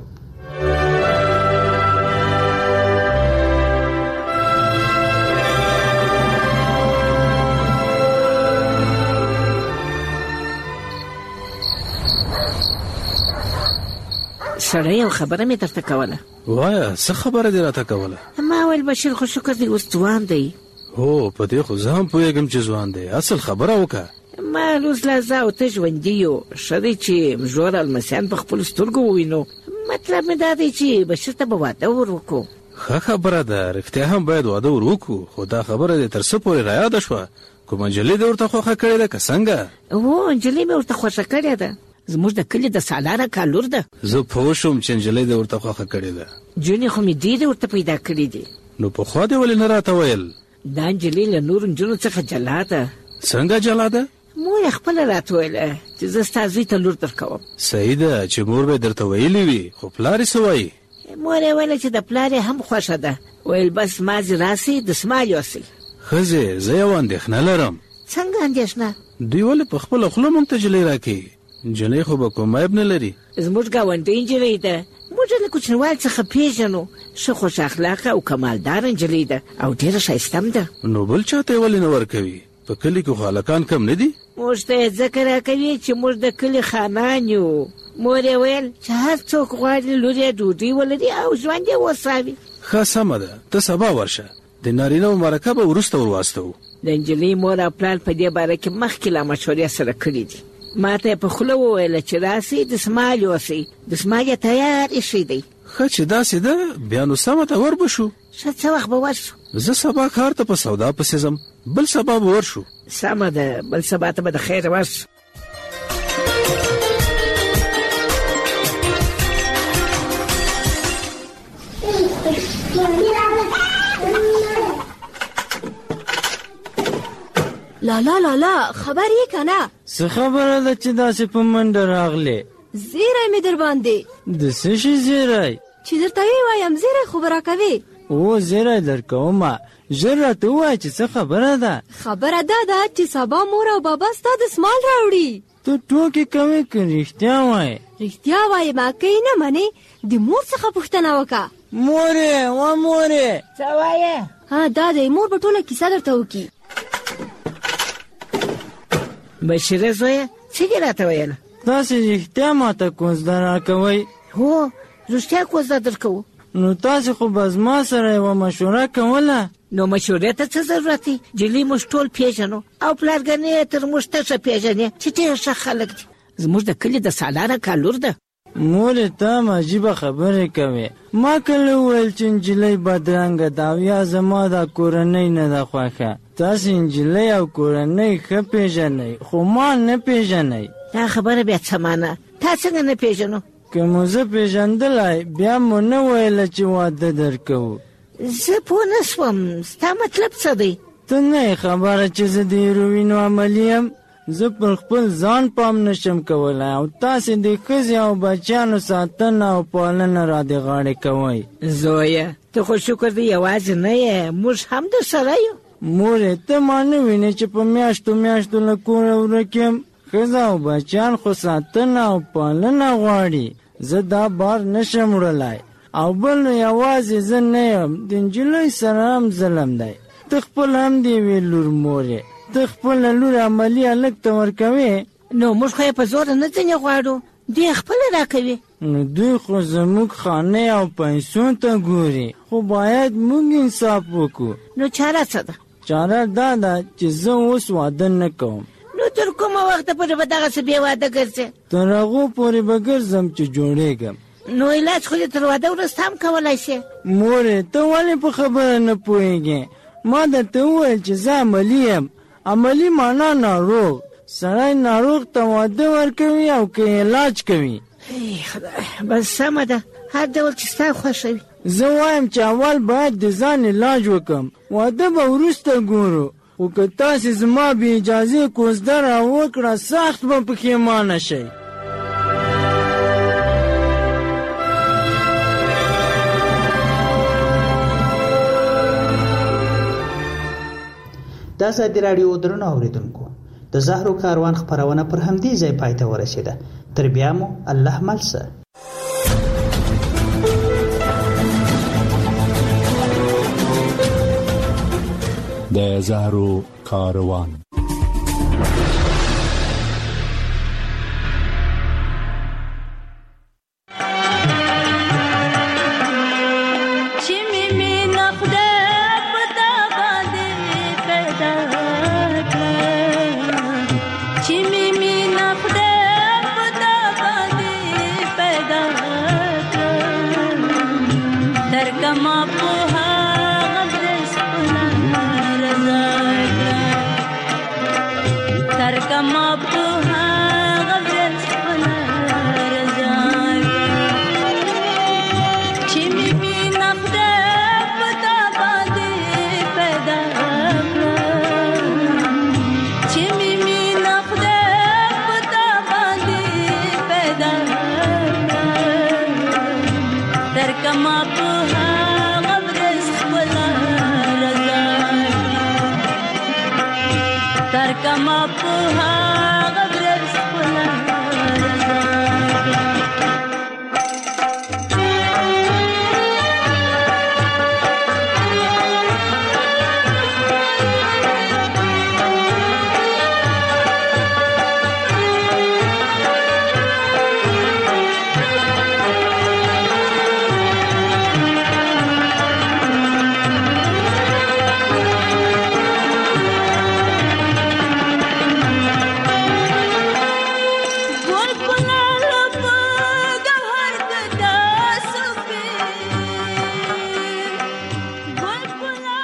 سړی یو خبره مې درته کوله. وایه، څه خبره دې راته کوله؟ ما ویل بشیر خو شکر دی اوس ځوان دی. هو، په دې خو زه هم پوهېږم چې ځوان دی. اصل خبره وکړه. ما لوز لا زه او ته ژوندي یو، ښه دی چې ژور المسیان په خپلو سترګو ووینو. مطلب مې دا دی چې بشیر ته به واده ور وکړو. ښه خبره ده، رښتیا هم باید واده ور وکړو، خو دا خبره دې تر څه پورې رایاده شوه؟ کومه نجلۍ دې ورته خوښه کړې ده که څنګه؟ هو، نجلۍ مې ورته خوښه کړې ده، زموږ د کلي د سالاره کالور ده. زه پوه شوم چې نجلۍ دې ورته خوښه کړې ده. جونې خو مې ډېرې ورته پیدا کړي دي. نو پخوا دې ولې نه راته ویل؟ دا نجلۍ له نورو نجونو څخه جلا ده. څنګه جلا ده؟ مور یې خپله راته ویله چې زه ستا زوی ته لور درکوم. صحیح ده چې مور به درته ویلې وي، خو پلار یې څه وایي؟ مور یې ویله چې د پلار یې هم خوښه ده، ویل بس مازې راسي د سمال یوسي. ښځې زه یو اندېښنه لرم. څنګه اندېښنه؟ دوی ولې په خپله خوله موږ ته نجلۍ راکوي؟ نجلۍ خو به کوم عیب نه لري. زموږ ګاونډۍ نجلۍ ده، موږ له کوچنیوالي څخه پیژنو، ښه خوش اخلاقه او کمالداره نجلۍ ده او ډېره ښایسته هم ده. نو بل چاته یې ولې نه ورکوي؟ په کلي کې خو هلکان کم نه دي. موږ ته یې ځکه راکوي چې موږ د کلي خانان یو. مور یې ویل چې هر څوک غواړي لور یې ډوډۍ ولري او ژوند یې وساوي. ښه سمه ده، ته سبا ورشه، د نارینهو مرکه به وروسته ورواستوو. د نجلۍ مور او پلار په دې باره کې مخکې لا مشورې سره کړي دي. ما ته یې په خوله وویله چې راسئ دسمال یوسئ، دسمال یې تیار ایښی دی. ښه چې داسې ده بیا نو سمه ته ور به شو. ښه څه وخت به ورشو؟ زه سبا کار ته په سودا پسې ځم، بل سبا به ورشو. سمه ده، بل سبا ته به د خیره ورشو. لالا لالا خبر یې که نه؟ څه خبره ده چې داسې په منډه راغلې؟ زیری مې در باندې. د څه شي زیری؟ چې درته ووایم زیری خو به راکوې. او زیری در کومه، ژر راته ووایه چې څه خبره ده. خبره دا ده چې سبا مور او بابا ستا دسمال راوړي. ته ټوکې کوې که رښتیا وایې؟ رښتیا وایم، که یې نه منې د مور څخه پوښتنه وکړه. مورې وا مورې څه وایې؟ ها دا دی، مور به ټوله کیسه درته وکړي. بشیره زویه څه دې راته ویله؟ تاسې رښتیا ماته کوزده راکوئ؟ هو رښتیا کوزده در کوو. نو تاسې خو به زما سره یوه مشوره کوله. نو مشورې ته څه ضرورت دی؟ جلۍ موږ ټول پیژنو او پلارګانې یې تر موږ ته ښه پیژنې چې ډېر ښه خلک دي. زموږ د کلي د سالاره کالور ده. مورې ته هم عجیبه خبرې کوې. ما کله وویل چې نجلۍ بدرنګه ده او یا زما دا کورنۍ نه ده خوښه. تاسې نجلۍ او کورنۍ ښه پیژنئ خو ما نه پیژنئ. دا خبره بیا څه معنی؟ تا څنګه نه پیژنو؟ که مو زه پیژندلی بیا مو نه ویله چې واده در کوو. زه پوه نه شوم، ستا مطلب څه دی؟ ته نه یې خبره چې زه د هیروینو عملي یم. زه پر خپل ځان پام نشم کولی او تاسې د ښځې او بچیانو ساتنه او پالنه را د غاړې کوئ. زویه ته خو شکر دی یوازې نه یې، موږ هم در سره یو. مورې ته ما نه وینې چې په میاشتو میاشتو له کوره ورک یم. ښځه او بچیان خو ساتنه او پالنه غواړي. زه دا بار نشم وړلی. او بل نو یوازې زه نه یم، د نجلۍ سره هم ظلم دی. ته خپل هم د یوې لور مورې، ته خپله لور عملي هلک ته ورکوې. نو موږ خو یې په زوره نه ځینې غواړو، دوی خپله راکوي. نو دوی خو زموږ خانې او پیسو ته ګوري، خو باید موږ انصاف وکړو. نو چاره څه ده؟ چاره دا ده چې زه اوس واده نه کوم. نو تر کومه وخته پورې به دغسې بې واده ګرځې؟ تر هغو پورې به ګرځم چې جوړېږم. نو علاج خو دې تر واده وروسته هم کولی شې. مورې ته ولې په خبره نه پوهېږې؟ ما درته وویل چې زه عملي یم. عملي معنا ناروغ. سړی ناروغ ته واده ورکوي او که علاج کوي. بس سمه ده، هر ډول چې ستا خوښوي. زه وایم چې اول باید د ځان علاج وکړم، واده به وروسته ګورو. خو که تاسې زما بې اجازې کوزده را وکړه سخت به پښیمانه شئ. د ازادي راډیو درنو اوریدونکو، د زهرو کاروان خپرونه پر همدې ځای پای ته ورسېده. تر بیا مو الله ملسه. د زهرو کاروان. زما په